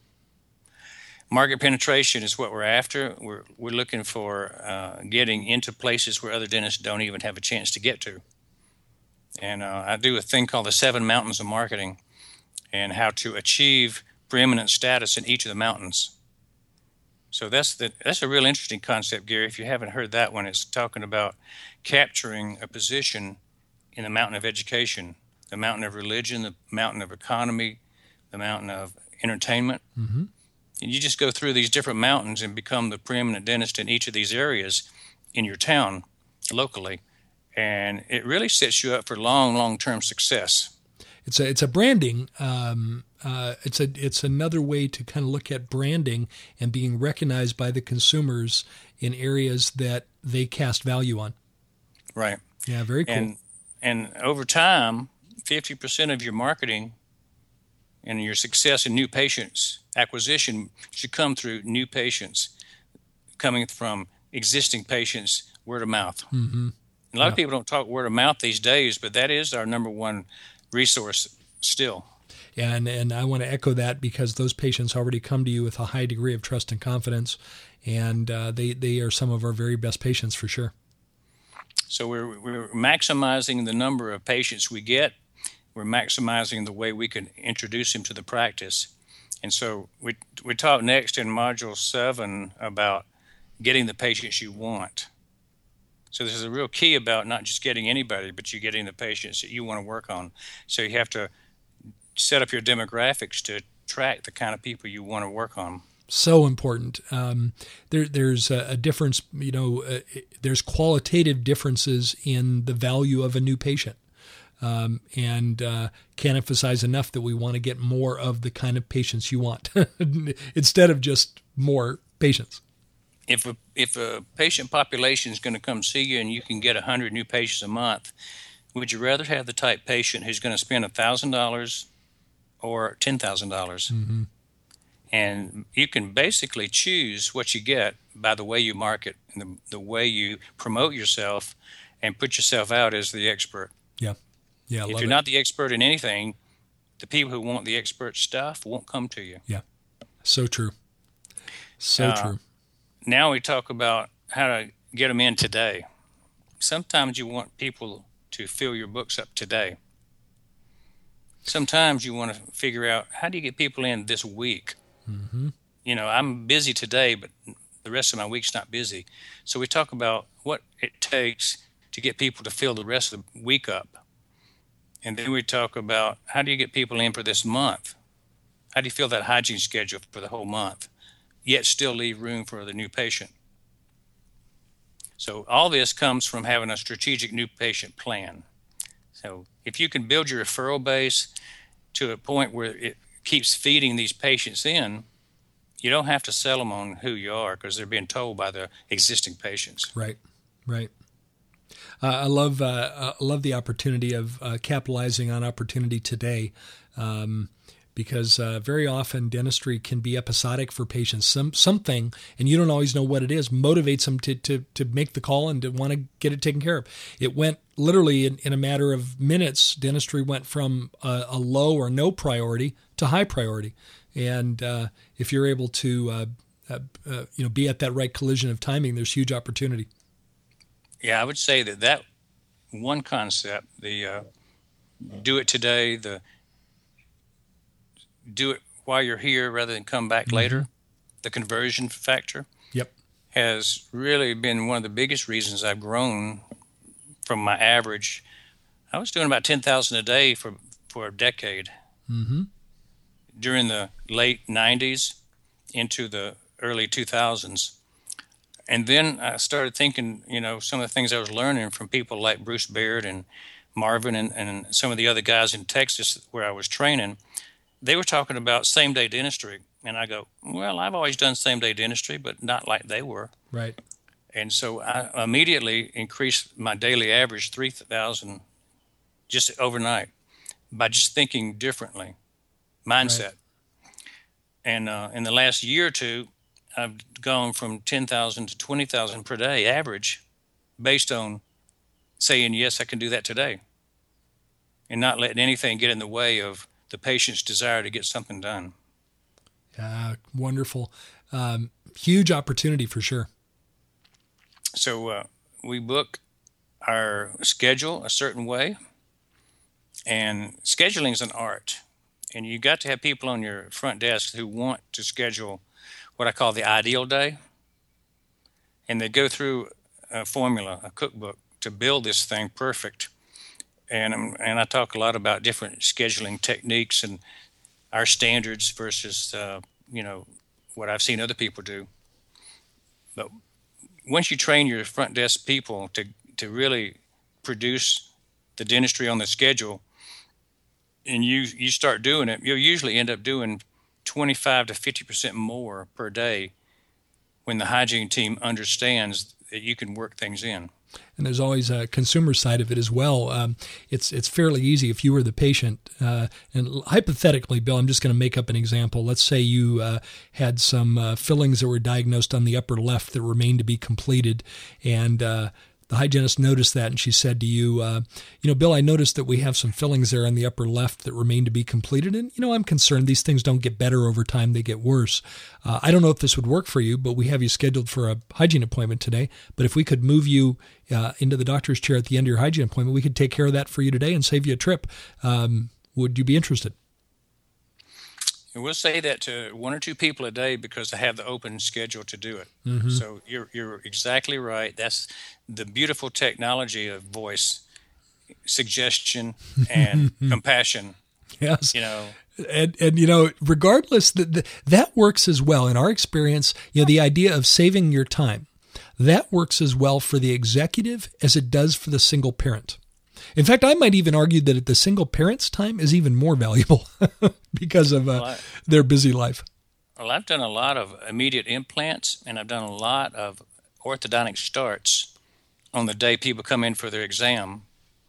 Market penetration is what we're after. We're we're looking for uh, getting into places where other dentists don't even have a chance to get to. And uh, I do a thing called the seven mountains of marketing, and how to achieve preeminent status in each of the mountains. So that's the that's a real interesting concept, Gary. If you haven't heard that one, it's talking about capturing a position in the mountain of education, the mountain of religion, the mountain of economy, the mountain of entertainment. Mm-hmm. And you just go through these different mountains and become the preeminent dentist in each of these areas in your town locally. And it really sets you up for long, long-term success. It's a it's a branding. Um, uh, it's a it's another way to kind of look at branding and being recognized by the consumers in areas that they cast value on. Right. Yeah. Very cool. And and over time, fifty percent of your marketing and your success in new patients acquisition should come through new patients coming from existing patients, word of mouth. Mm-hmm. A lot yeah. of people don't talk word of mouth these days, but that is our number one resource still. And and I want to echo that, because those patients already come to you with a high degree of trust and confidence, and uh, they, they are some of our very best patients for sure. So we're we're maximizing the number of patients we get. We're maximizing the way we can introduce them to the practice. And so we we talk next in Module seven about getting the patients you want. So this is a real key about not just getting anybody, but you getting the patients that you want to work on. So you have to set up your demographics to track the kind of people you want to work on. So important. Um, there, there's a, a difference, you know, uh, there's qualitative differences in the value of a new patient. Um, and uh, can't emphasize enough that we want to get more of the kind of patients you want instead of just more patients. If a, if a patient population is going to come see you and you can get one hundred new patients a month, would you rather have the type patient who's going to spend one thousand dollars or ten thousand dollars? Mm-hmm. And you can basically choose what you get by the way you market and the, the way you promote yourself and put yourself out as the expert. Yeah. Yeah, if you're it. not the expert in anything, the people who want the expert stuff won't come to you. Yeah, so true. So uh, true. Now we talk about how to get them in today. Sometimes you want people to fill your books up today. Sometimes you want to figure out, how do you get people in this week? Mm-hmm. You know, I'm busy today, but the rest of my week's not busy. So we talk about what it takes to get people to fill the rest of the week up. And then we talk about, how do you get people in for this month? How do you fill that hygiene schedule for the whole month, yet still leave room for the new patient? So all this comes from having a strategic new patient plan. So if you can build your referral base to a point where it keeps feeding these patients in, you don't have to sell them on who you are because they're being told by the existing patients. Right, right. Uh, I love uh, I love the opportunity of uh, capitalizing on opportunity today, um, because uh, very often dentistry can be episodic for patients. Some something, and you don't always know what it is, motivates them to to to make the call and to want to get it taken care of. It went literally in, in a matter of minutes. Dentistry went from a, a low or no priority to high priority, and uh, if you're able to uh, uh, uh, you know be at that right collision of timing, there's huge opportunity. Yeah, I would say that that one concept, the uh, do it today, the do it while you're here rather than come back mm-hmm. later, the conversion factor, yep, has really been one of the biggest reasons I've grown from my average. I was doing about ten thousand a day for, for a decade. Mm-hmm. During the late nineties into the early two thousands. And then I started thinking, you know, some of the things I was learning from people like Bruce Baird and Marvin and, and some of the other guys in Texas where I was training, they were talking about same-day dentistry. And I go, well, I've always done same-day dentistry, but not like they were. Right. And so I immediately increased my daily average three thousand just overnight by just thinking differently, mindset. Right. And uh, in the last year or two, I've gone from ten thousand to twenty thousand per day average based on saying, yes, I can do that today, and not letting anything get in the way of the patient's desire to get something done. Yeah, wonderful. Um, huge opportunity for sure. So uh, we book our schedule a certain way, and scheduling is an art. And you got to have people on your front desk who want to schedule what I call the ideal day. And they go through a formula, a cookbook, to build this thing perfect. And um, and I talk a lot about different scheduling techniques and our standards versus, uh, you know, what I've seen other people do. But once you train your front desk people to, to really produce the dentistry on the schedule, and you, you start doing it, you'll usually end up doing twenty-five to fifty percent more per day when the hygiene team understands that you can work things in. And there's always a consumer side of it as well. Um, it's it's fairly easy if you were the patient. Uh, and hypothetically, Bill, I'm just going to make up an example. Let's say you uh, had some uh, fillings that were diagnosed on the upper left that remained to be completed, and uh, the hygienist noticed that, and she said to you, uh, you know, Bill, I noticed that we have some fillings there on the upper left that remain to be completed. And, you know, I'm concerned these things don't get better over time. They get worse. Uh, I don't know if this would work for you, but we have you scheduled for a hygiene appointment today. But if we could move you uh, into the doctor's chair at the end of your hygiene appointment, we could take care of that for you today and save you a trip. Um, would you be interested? And we'll say that to one or two people a day because I have the open schedule to do it. Mm-hmm. So you're you're exactly right. That's the beautiful technology of voice suggestion and compassion. Yes. You know, and and you know, regardless, that that works as well in our experience. You know, the idea of saving your time, that works as well for the executive as it does for the single parent. In fact, I might even argue that the single parent's time is even more valuable because of uh, well, I, their busy life. Well, I've done a lot of immediate implants, and I've done a lot of orthodontic starts on the day people come in for their exam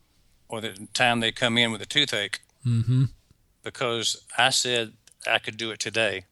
or the time they come in with a toothache, mm-hmm. because I said I could do it today.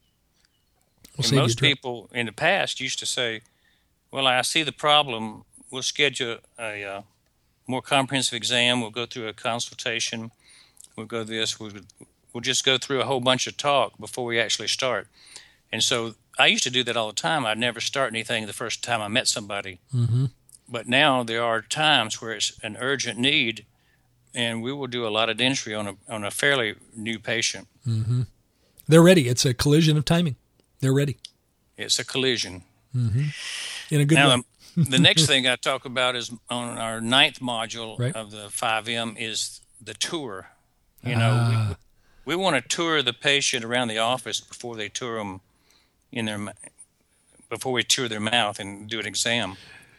We'll and most people in the past used to say, well, I see the problem. We'll schedule a uh, more comprehensive exam. We'll go through a consultation. We'll go this. We'll, we'll just go through a whole bunch of talk before we actually start. And so I used to do that all the time. I'd never start anything the first time I met somebody. Mm-hmm. But now there are times where it's an urgent need, and we will do a lot of dentistry on a on a fairly new patient. Mm-hmm. They're ready. It's a collision of timing. They're ready. It's a collision. Mm-hmm. In a good now, way. The next thing I talk about is on our ninth module right. of the five M is the tour. You know, ah. we, we want to tour the patient around the office before they tour them in their before we tour their mouth and do an exam.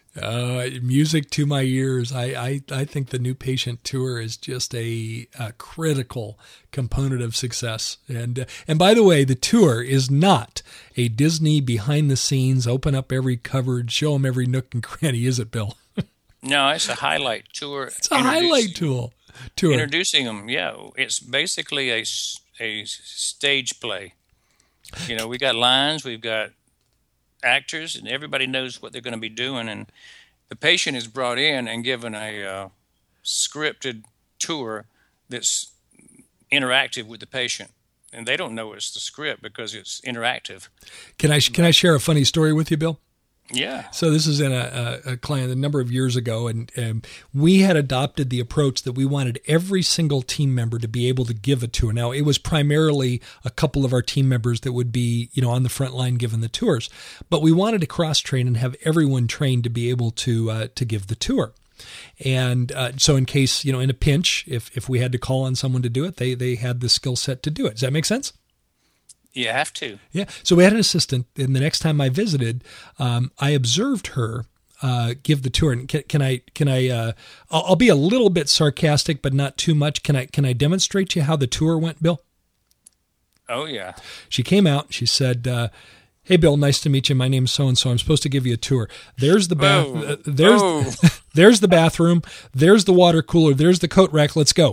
Uh, music to my ears. I, I, I think the new patient tour is just a, a critical component of success. And uh, and by the way, the tour is not a Disney behind the scenes, open up every cupboard, show them every nook and cranny, is it, Bill? No, it's a highlight tour. It's a highlight tool. Tour. Introducing them, yeah. It's basically a, a stage play. You know, we got lines, we've got actors, and everybody knows what they're going to be doing, and the patient is brought in and given a uh, scripted tour that's interactive with the patient, and they don't know it's the script because it's interactive. Can I can I share a funny story with you, Bill? Yeah. So this is in a, a, a client a number of years ago, and, and we had adopted the approach that we wanted every single team member to be able to give a tour. Now, it was primarily a couple of our team members that would be, you know, on the front line giving the tours, but we wanted to cross-train and have everyone trained to be able to uh, to give the tour. And uh, so in case, you know, in a pinch, if if we had to call on someone to do it, they they had the skill set to do it. Does that make sense? You have to. Yeah. So we had an assistant, and the next time I visited, um, I observed her uh, give the tour. And can, can I? Can I? Uh, I'll, I'll be a little bit sarcastic, but not too much. Can I? Can I demonstrate to you how the tour went, Bill? Oh yeah. She came out. She said, uh, "Hey, Bill, nice to meet you. My name's so and so. I'm supposed to give you a tour. There's the bath. Oh. Uh, there's oh. there's the bathroom. There's the water cooler. There's the coat rack. Let's go."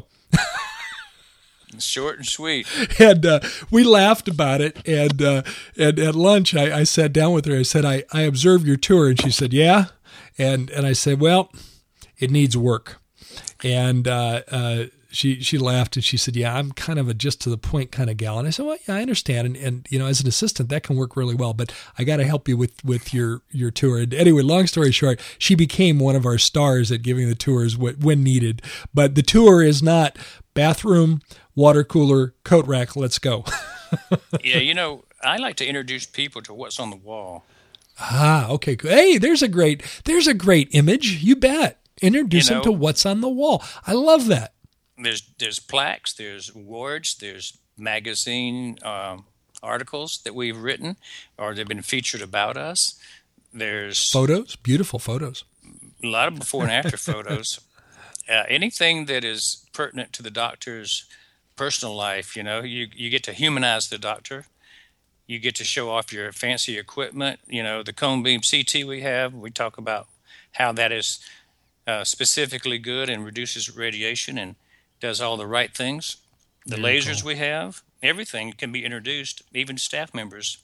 Short and sweet. And uh, we laughed about it. And uh, and at lunch, I, I sat down with her. I said, I, I observed your tour. And she said, yeah. And and I said, well, it needs work. And uh, uh, she she laughed and she said, yeah, I'm kind of a just to the point kind of gal. And I said, well, yeah, I understand. And, and you know, as an assistant, that can work really well. But I got to help you with, with your, your tour. And anyway, long story short, she became one of our stars at giving the tours when needed. But the tour is not bathroom, water cooler, coat rack, let's go. Yeah, you know, I like to introduce people to what's on the wall. Ah, okay. Hey, there's a great there's a great image. You bet. Introduce you know, them to what's on the wall. I love that. There's there's plaques, there's awards, there's magazine um, articles that we've written or they've been featured about us. There's photos, beautiful photos. A lot of before and after photos. Uh, anything that is pertinent to the doctor's personal life, you know, you you get to humanize the doctor. You get to show off your fancy equipment. You know, the cone beam C T we have, we talk about how that is uh, specifically good and reduces radiation and does all the right things. The Very lasers cool. we have, everything can be introduced, even staff members.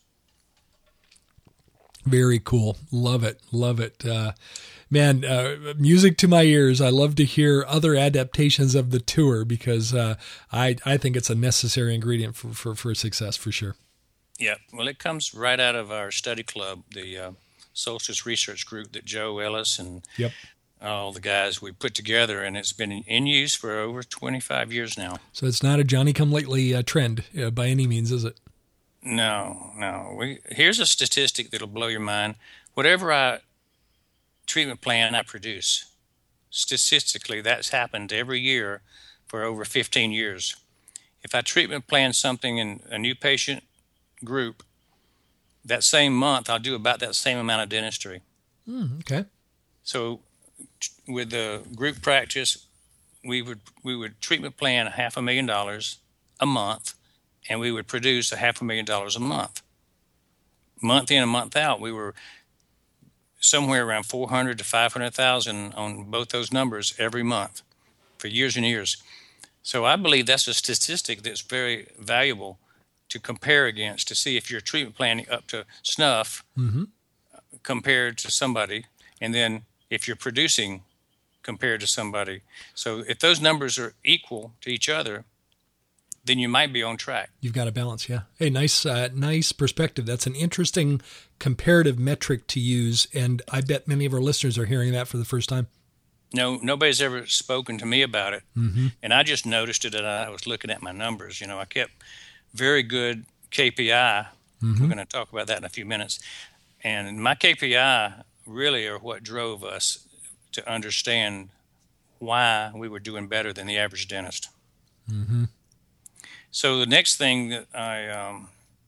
Very cool. Love it. Love it. Uh, man, uh, music to my ears. I love to hear other adaptations of the tour because uh, I I think it's a necessary ingredient for, for, for success for sure. Yeah. Well, it comes right out of our study club, the uh, Solstice Research Group that Joe Ellis and yep. all the guys we put together, and it's been in use for over twenty-five years now. So it's not a Johnny-come-lately uh, trend uh, by any means, is it? No, no. We, here's a statistic that'll blow your mind. Whatever I treatment plan I produce, statistically, that's happened every year for over fifteen years. If I treatment plan something in a new patient group, that same month I'll do about that same amount of dentistry. Mm, okay. So with the group practice, we would we would treatment plan a half a million dollars a month, and we would produce a half a million dollars a month. Month in and month out, we were somewhere around four hundred to five hundred thousand on both those numbers every month for years and years. So I believe that's a statistic that's very valuable to compare against, to see if you're treatment planning up to snuff mm-hmm. compared to somebody, and then if you're producing compared to somebody. So if those numbers are equal to each other, then you might be on track. You've got a balance, yeah. Hey, nice, uh, nice perspective. That's an interesting comparative metric to use, and I bet many of our listeners are hearing that for the first time. No, nobody's ever spoken to me about it, mm-hmm. and I just noticed it, and I was looking at my numbers. You know, I kept very good K P I. Mm-hmm. We're going to talk about that in a few minutes. And my K P I really are what drove us to understand why we were doing better than the average dentist. Mm-hmm. So the next thing that I um,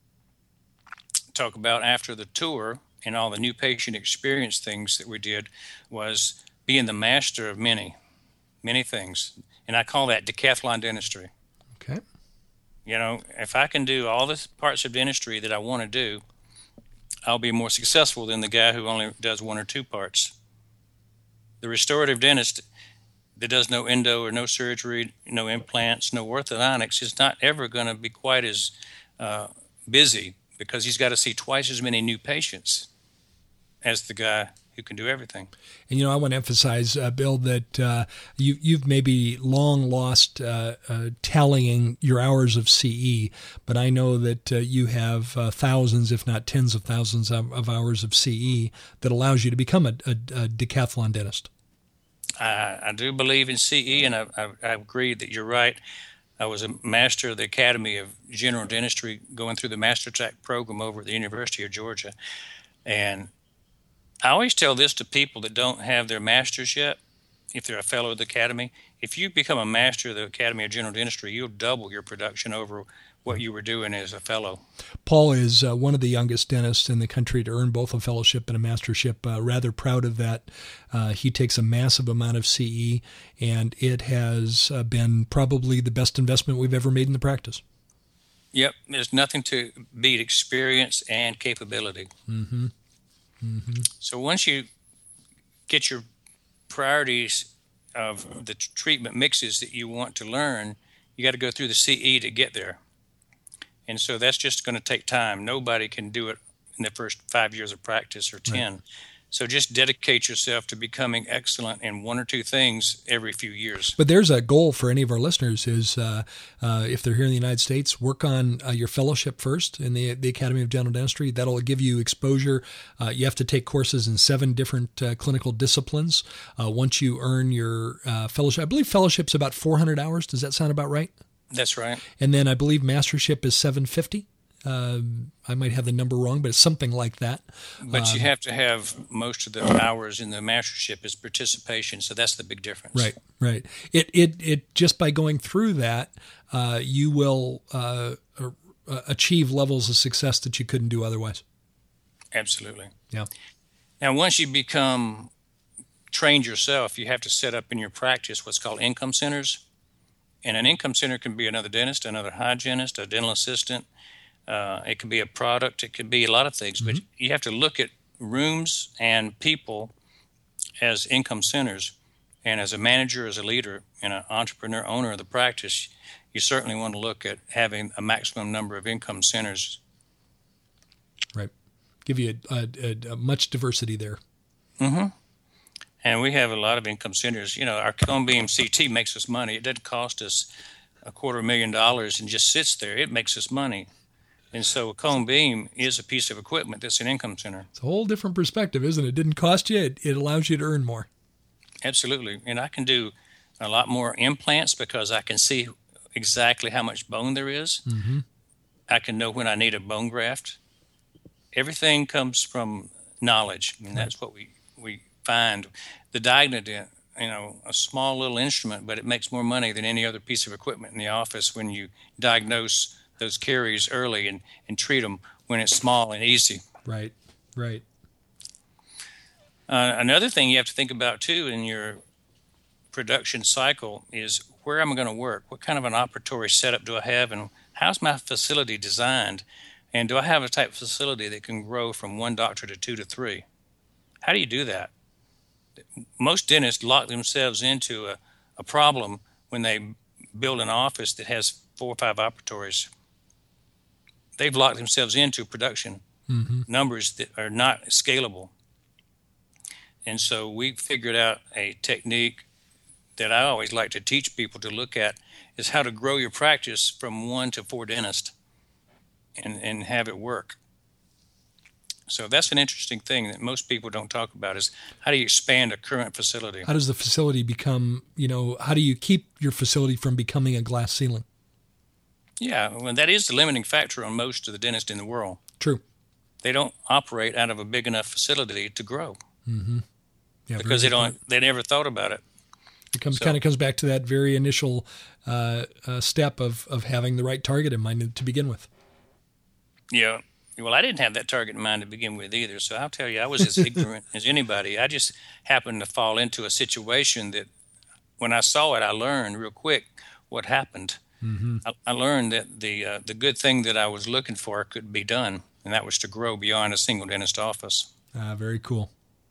talk about after the tour and all the new patient experience things that we did was being the master of many, many things. And I call that decathlon dentistry. Okay. You know, if I can do all the parts of dentistry that I want to do, I'll be more successful than the guy who only does one or two parts. The restorative dentist that does no endo or no surgery, no implants, no orthodontics is not ever going to be quite as uh, busy, because he's got to see twice as many new patients as the guy who can do everything. And, you know, I want to emphasize, uh, Bill, that uh, you, you've maybe long lost uh, uh, tallying your hours of C E, but I know that uh, you have uh, thousands, if not tens of thousands of, of hours of C E that allows you to become a, a, a decathlon dentist. I, I do believe in C E, and I, I, I agree that you're right. I was a master of the Academy of General Dentistry going through the Master Track program over at the University of Georgia. And I always tell this to people that don't have their masters yet, if they're a fellow of the Academy. If you become a master of the Academy of General Dentistry, you'll double your production over what you were doing as a fellow. Paul is uh, one of the youngest dentists in the country to earn both a fellowship and a mastership. Uh, rather proud of that. Uh, he takes a massive amount of C E, and it has uh, been probably the best investment we've ever made in the practice. Yep, there's nothing to beat experience and capability. Mm-hmm. Mm-hmm. So once you get your priorities of the t- treatment mixes that you want to learn, you got to go through the C E to get there. And so that's just going to take time. Nobody can do it in the first five years of practice or ten. Right. So just dedicate yourself to becoming excellent in one or two things every few years. But there's a goal for any of our listeners is uh, uh, if they're here in the United States, work on uh, your fellowship first in the, the Academy of Dental Dentistry. That'll give you exposure. Uh, you have to take courses in seven different uh, clinical disciplines. Uh, once you earn your uh, fellowship, I believe fellowship's about four hundred hours. Does that sound about right? That's right. And then I believe mastership is seven hundred fifty. Uh, I might have the number wrong, but it's something like that. But um, you have to have most of the hours in the mastership as participation, so that's the big difference. Right, right. It it it just by going through that, uh, you will uh, uh, achieve levels of success that you couldn't do otherwise. Absolutely. Yeah. Now, once you become trained yourself, you have to set up in your practice what's called income centers. And an income center can be another dentist, another hygienist, a dental assistant. Uh, it can be a product. It can be a lot of things. Mm-hmm. But you have to look at rooms and people as income centers. And as a manager, as a leader, and an entrepreneur, owner of the practice, you certainly want to look at having a maximum number of income centers. Right. Give you a, a, a much diversity there. Mm-hmm. And we have a lot of income centers. You know, our cone beam C T makes us money. It doesn't cost us a quarter million dollars and just sits there. It makes us money. And so a cone beam is a piece of equipment that's an income center. It's a whole different perspective, isn't it? It didn't cost you. It, it allows you to earn more. Absolutely. And I can do a lot more implants because I can see exactly how much bone there is. Mm-hmm. I can know when I need a bone graft. Everything comes from knowledge. I mean, that's what we, we find. The Diagnodent, you know, a small little instrument, but it makes more money than any other piece of equipment in the office when you diagnose those caries early and, and treat them when it's small and easy. Right, right. Uh, another thing you have to think about, too, in your production cycle is where am I going to work? What kind of an operatory setup do I have, and how's my facility designed? And do I have a type of facility that can grow from one doctor to two to three? How do you do that? Most dentists lock themselves into a, a problem when they build an office that has four or five operatories. They've locked themselves into production mm-hmm. numbers that are not scalable. And so we figured out a technique that I always like to teach people to look at is how to grow your practice from one to four dentists and, and have it work. So that's an interesting thing that most people don't talk about is how do you expand a current facility? How does the facility become, you know, how do you keep your facility from becoming a glass ceiling? Yeah, well, that is the limiting factor on most of the dentists in the world. True. They don't operate out of a big enough facility to grow mm-hmm. yeah, because they don't. Point. They never thought about it. It comes so, kind of comes back to that very initial uh, uh, step of of having the right target in mind to begin with. Yeah. Well, I didn't have that target in mind to begin with either. So I'll tell you, I was as ignorant as anybody. I just happened to fall into a situation that when I saw it, I learned real quick what happened. Mm-hmm. I, I learned that the uh, the good thing that I was looking for could be done, and that was to grow beyond a single dentist office. Ah, very cool.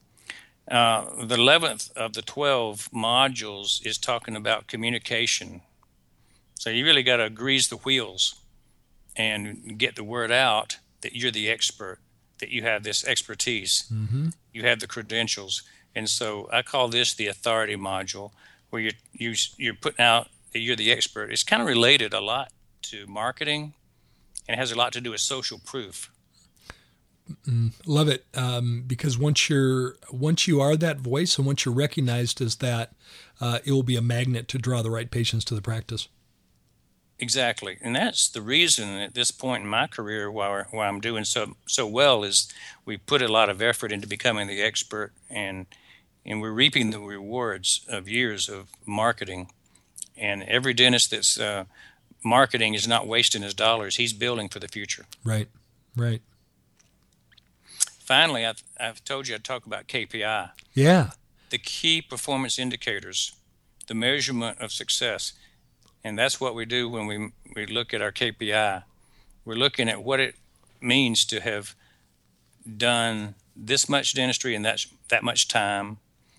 Uh, the eleventh of the twelve modules is talking about communication. So you really got to grease the wheels and get the word out that you're the expert, that you have this expertise, mm-hmm. you have the credentials. And so I call this the authority module, where you're, you, you're putting out that you're the expert. It's kind of related a lot to marketing, and it has a lot to do with social proof. Mm, love it, um, because once you're once you are that voice and once you're recognized as that, uh, it will be a magnet to draw the right patients to the practice. Exactly, and that's the reason at this point in my career why, why I'm doing so so well is we put a lot of effort into becoming the expert, and and we're reaping the rewards of years of marketing. And every dentist that's uh, marketing is not wasting his dollars; he's building for the future. Right, right. Finally, I've, I've told you I'd talk about K P I. Yeah, the key performance indicators, the measurement of success. And that's what we do when we we look at our K P I. We're looking at what it means to have done this much dentistry in that that much time.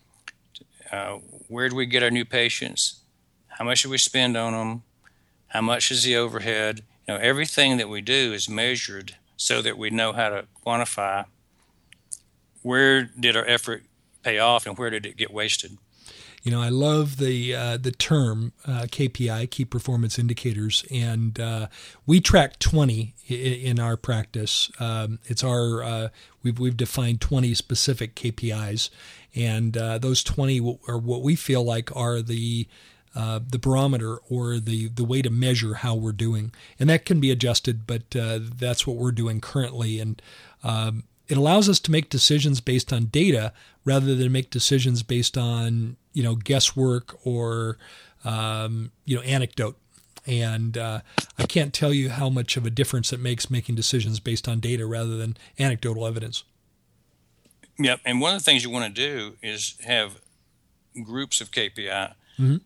Uh, where do we get our new patients? How much do we spend on them? How much is the overhead? You know, everything that we do is measured so that we know how to quantify where did our effort pay off and where did it get wasted. You know, I love the uh, the term uh, K P I, key performance indicators, and uh, we track twenty in, in our practice. Um, it's our uh, we've we've defined twenty specific K P Is, and uh, those twenty are what we feel like are the uh, the barometer or the the way to measure how we're doing, and that can be adjusted, but uh, that's what we're doing currently, and um, it allows us to make decisions based on data rather than make decisions based on, you know, guesswork or, um, you know, anecdote. And uh, I can't tell you how much of a difference it makes making decisions based on data rather than anecdotal evidence. Yep. And one of the things you want to do is have groups of K P I. Mm-hmm.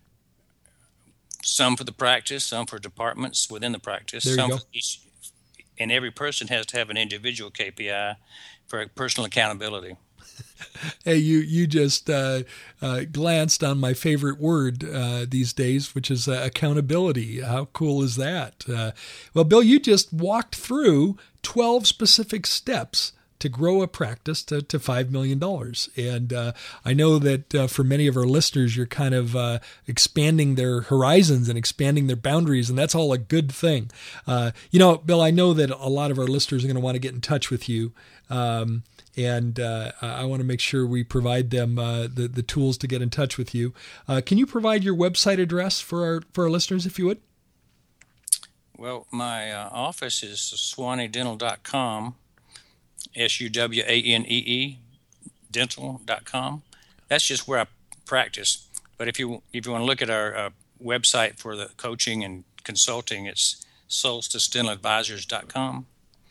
Some for the practice, some for departments within the practice. There you some go. For each, and every person has to have an individual K P I for personal accountability. Hey, you you just uh, uh, glanced on my favorite word uh, these days, which is uh, accountability. How cool is that? Uh, well, Bill, you just walked through twelve specific steps to grow a practice to, to five million dollars. And uh, I know that uh, for many of our listeners, you're kind of uh, expanding their horizons and expanding their boundaries, and that's all a good thing. Uh, you know, Bill, I know that a lot of our listeners are going to want to get in touch with you. Um, And uh, I want to make sure we provide them uh, the the tools to get in touch with you. Uh, can you provide your website address for our for our listeners, if you would? Well, my uh, office is swanee dental dot com, S U W A N E E, dental dot com. That's just where I practice. But if you if you want to look at our uh, website for the coaching and consulting, it's solstice dental advisors dot com.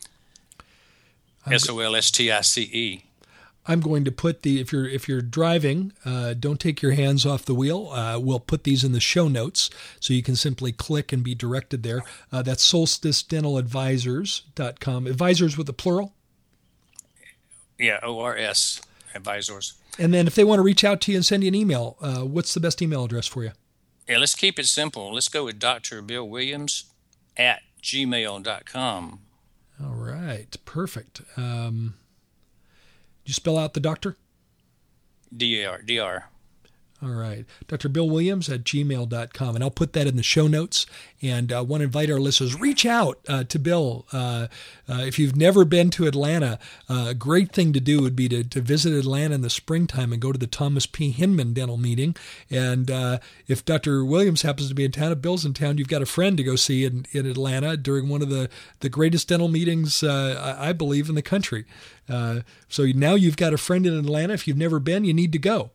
S O L S T I C E. I'm going to put the if you're if you're driving, uh, don't take your hands off the wheel. Uh, we'll put these in the show notes so you can simply click and be directed there. Uh, that's solstice dental advisors dot com. Advisors with a plural? Yeah, O R S, advisors. And then if they want to reach out to you and send you an email, uh, what's the best email address for you? Yeah, let's keep it simple. Let's go with Doctor Bill Williams at gmail dot com. All right, perfect. Um, you spell out the doctor? D R D R. All right. Doctor Bill Williams at gmail dot com. And I'll put that in the show notes. And I uh, want to invite our listeners, reach out uh, to Bill. Uh, uh, if you've never been to Atlanta, uh, a great thing to do would be to, to visit Atlanta in the springtime and go to the Thomas P. Hinman dental meeting. And uh, if Doctor Williams happens to be in town, if Bill's in town, you've got a friend to go see in, in Atlanta during one of the, the greatest dental meetings, uh, I, I believe, in the country. Uh, so now you've got a friend in Atlanta. If you've never been, you need to go.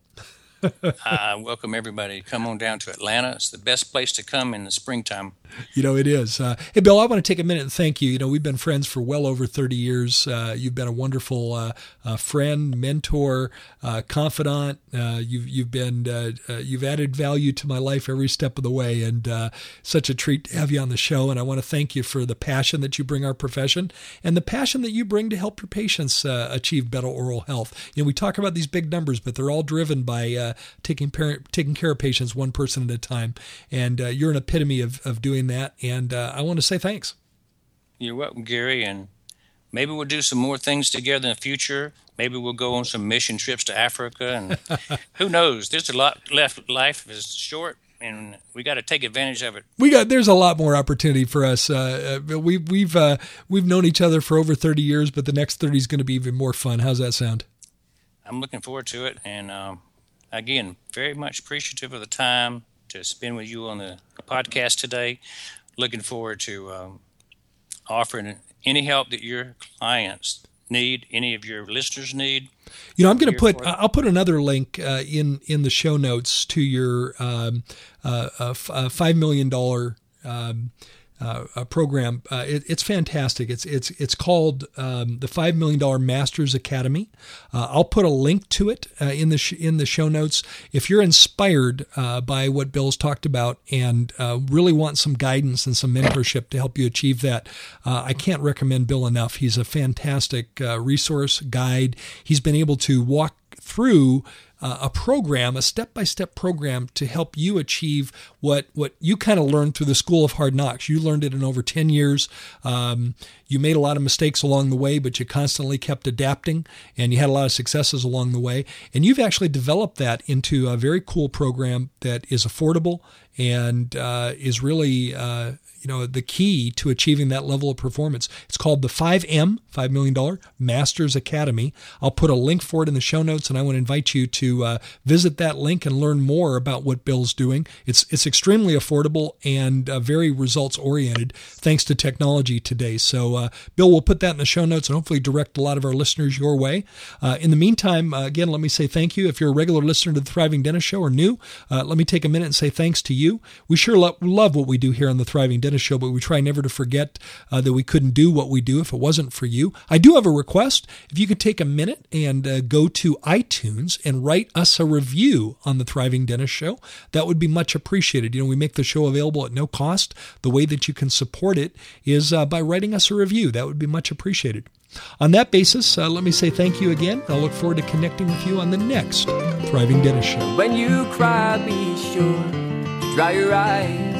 I welcome everybody to come on down to Atlanta. It's the best place to come in the springtime. You know, it is. Uh, hey, Bill, I want to take a minute and thank you. You know, we've been friends for well over thirty years. Uh, you've been a wonderful uh, uh, friend, mentor, uh, confidant. Uh, you've you've been uh, uh, you've added value to my life every step of the way, and uh, such a treat to have you on the show. And I want to thank you for the passion that you bring our profession and the passion that you bring to help your patients uh, achieve better oral health. You know, we talk about these big numbers, but they're all driven by uh, taking parent, taking care of patients one person at a time. And uh, you're an epitome of, of doing that. And uh, I want to say thanks. You're welcome, Gary. And maybe we'll do some more things together in the future. Maybe we'll go on some mission trips to Africa. And who knows? There's a lot left. Life is short, and we got to take advantage of it. We got there's a lot more opportunity for us. Uh, we, we've uh, we've known each other for over thirty years, but the next thirty is going to be even more fun. How's that sound? I'm looking forward to it. And um, again, very much appreciative of the time to spend with you on the podcast today. Looking forward to um, offering any help that your clients need, any of your listeners need. You know, I'm going to put, I'll put another link uh, in, in the show notes to your um, uh, uh, five million dollars um, uh, uh, program. Uh, it, it's fantastic. It's it's it's called um, the five million dollars Masters Academy. Uh, I'll put a link to it uh, in the sh- in the show notes. If you're inspired uh, by what Bill's talked about and uh, really want some guidance and some mentorship to help you achieve that, uh, I can't recommend Bill enough. He's a fantastic uh, resource guide. He's been able to walk through Uh, a program, a step-by-step program to help you achieve what what you kind of learned through the School of Hard Knocks. You learned it in over ten years. Um, you made a lot of mistakes along the way, but you constantly kept adapting, and you had a lot of successes along the way. And you've actually developed that into a very cool program that is affordable and uh, is really uh, you know, the key to achieving that level of performance. It's called the five M, five million dollars Masters Academy. I'll put a link for it in the show notes, and I want to invite you to uh, visit that link and learn more about what Bill's doing. It's it's extremely affordable and uh, very results-oriented thanks to technology today. So, uh, Bill, we'll put that in the show notes and hopefully direct a lot of our listeners your way. Uh, in the meantime, uh, again, let me say thank you. If you're a regular listener to the Thriving Dentist Show or new, uh, let me take a minute and say thanks to you. We sure lo- love what we do here on the Thriving Dentist Show, but we try never to forget uh, that we couldn't do what we do if it wasn't for you. I do have a request. If you could take a minute and uh, go to iTunes and write us a review on the Thriving Dentist Show, that would be much appreciated. You know, we make the show available at no cost. The way that you can support it is uh, by writing us a review. That would be much appreciated. On that basis, uh, let me say thank you again. I look forward to connecting with you on the next Thriving Dentist Show. When you cry, be sure to dry your eyes,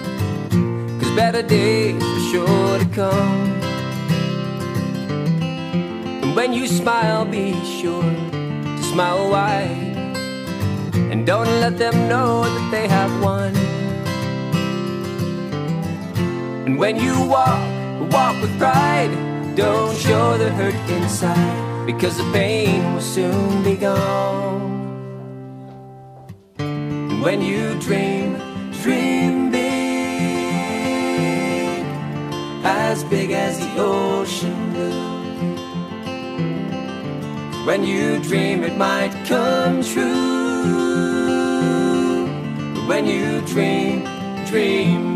'cause better days are sure to come. And when you smile, be sure to smile wide, and don't let them know that they have won. And when you walk, walk with pride. Don't show the hurt inside, because the pain will soon be gone. And when you dream, dream big, as big as the ocean blue. When you dream it might come true. When you dream, dream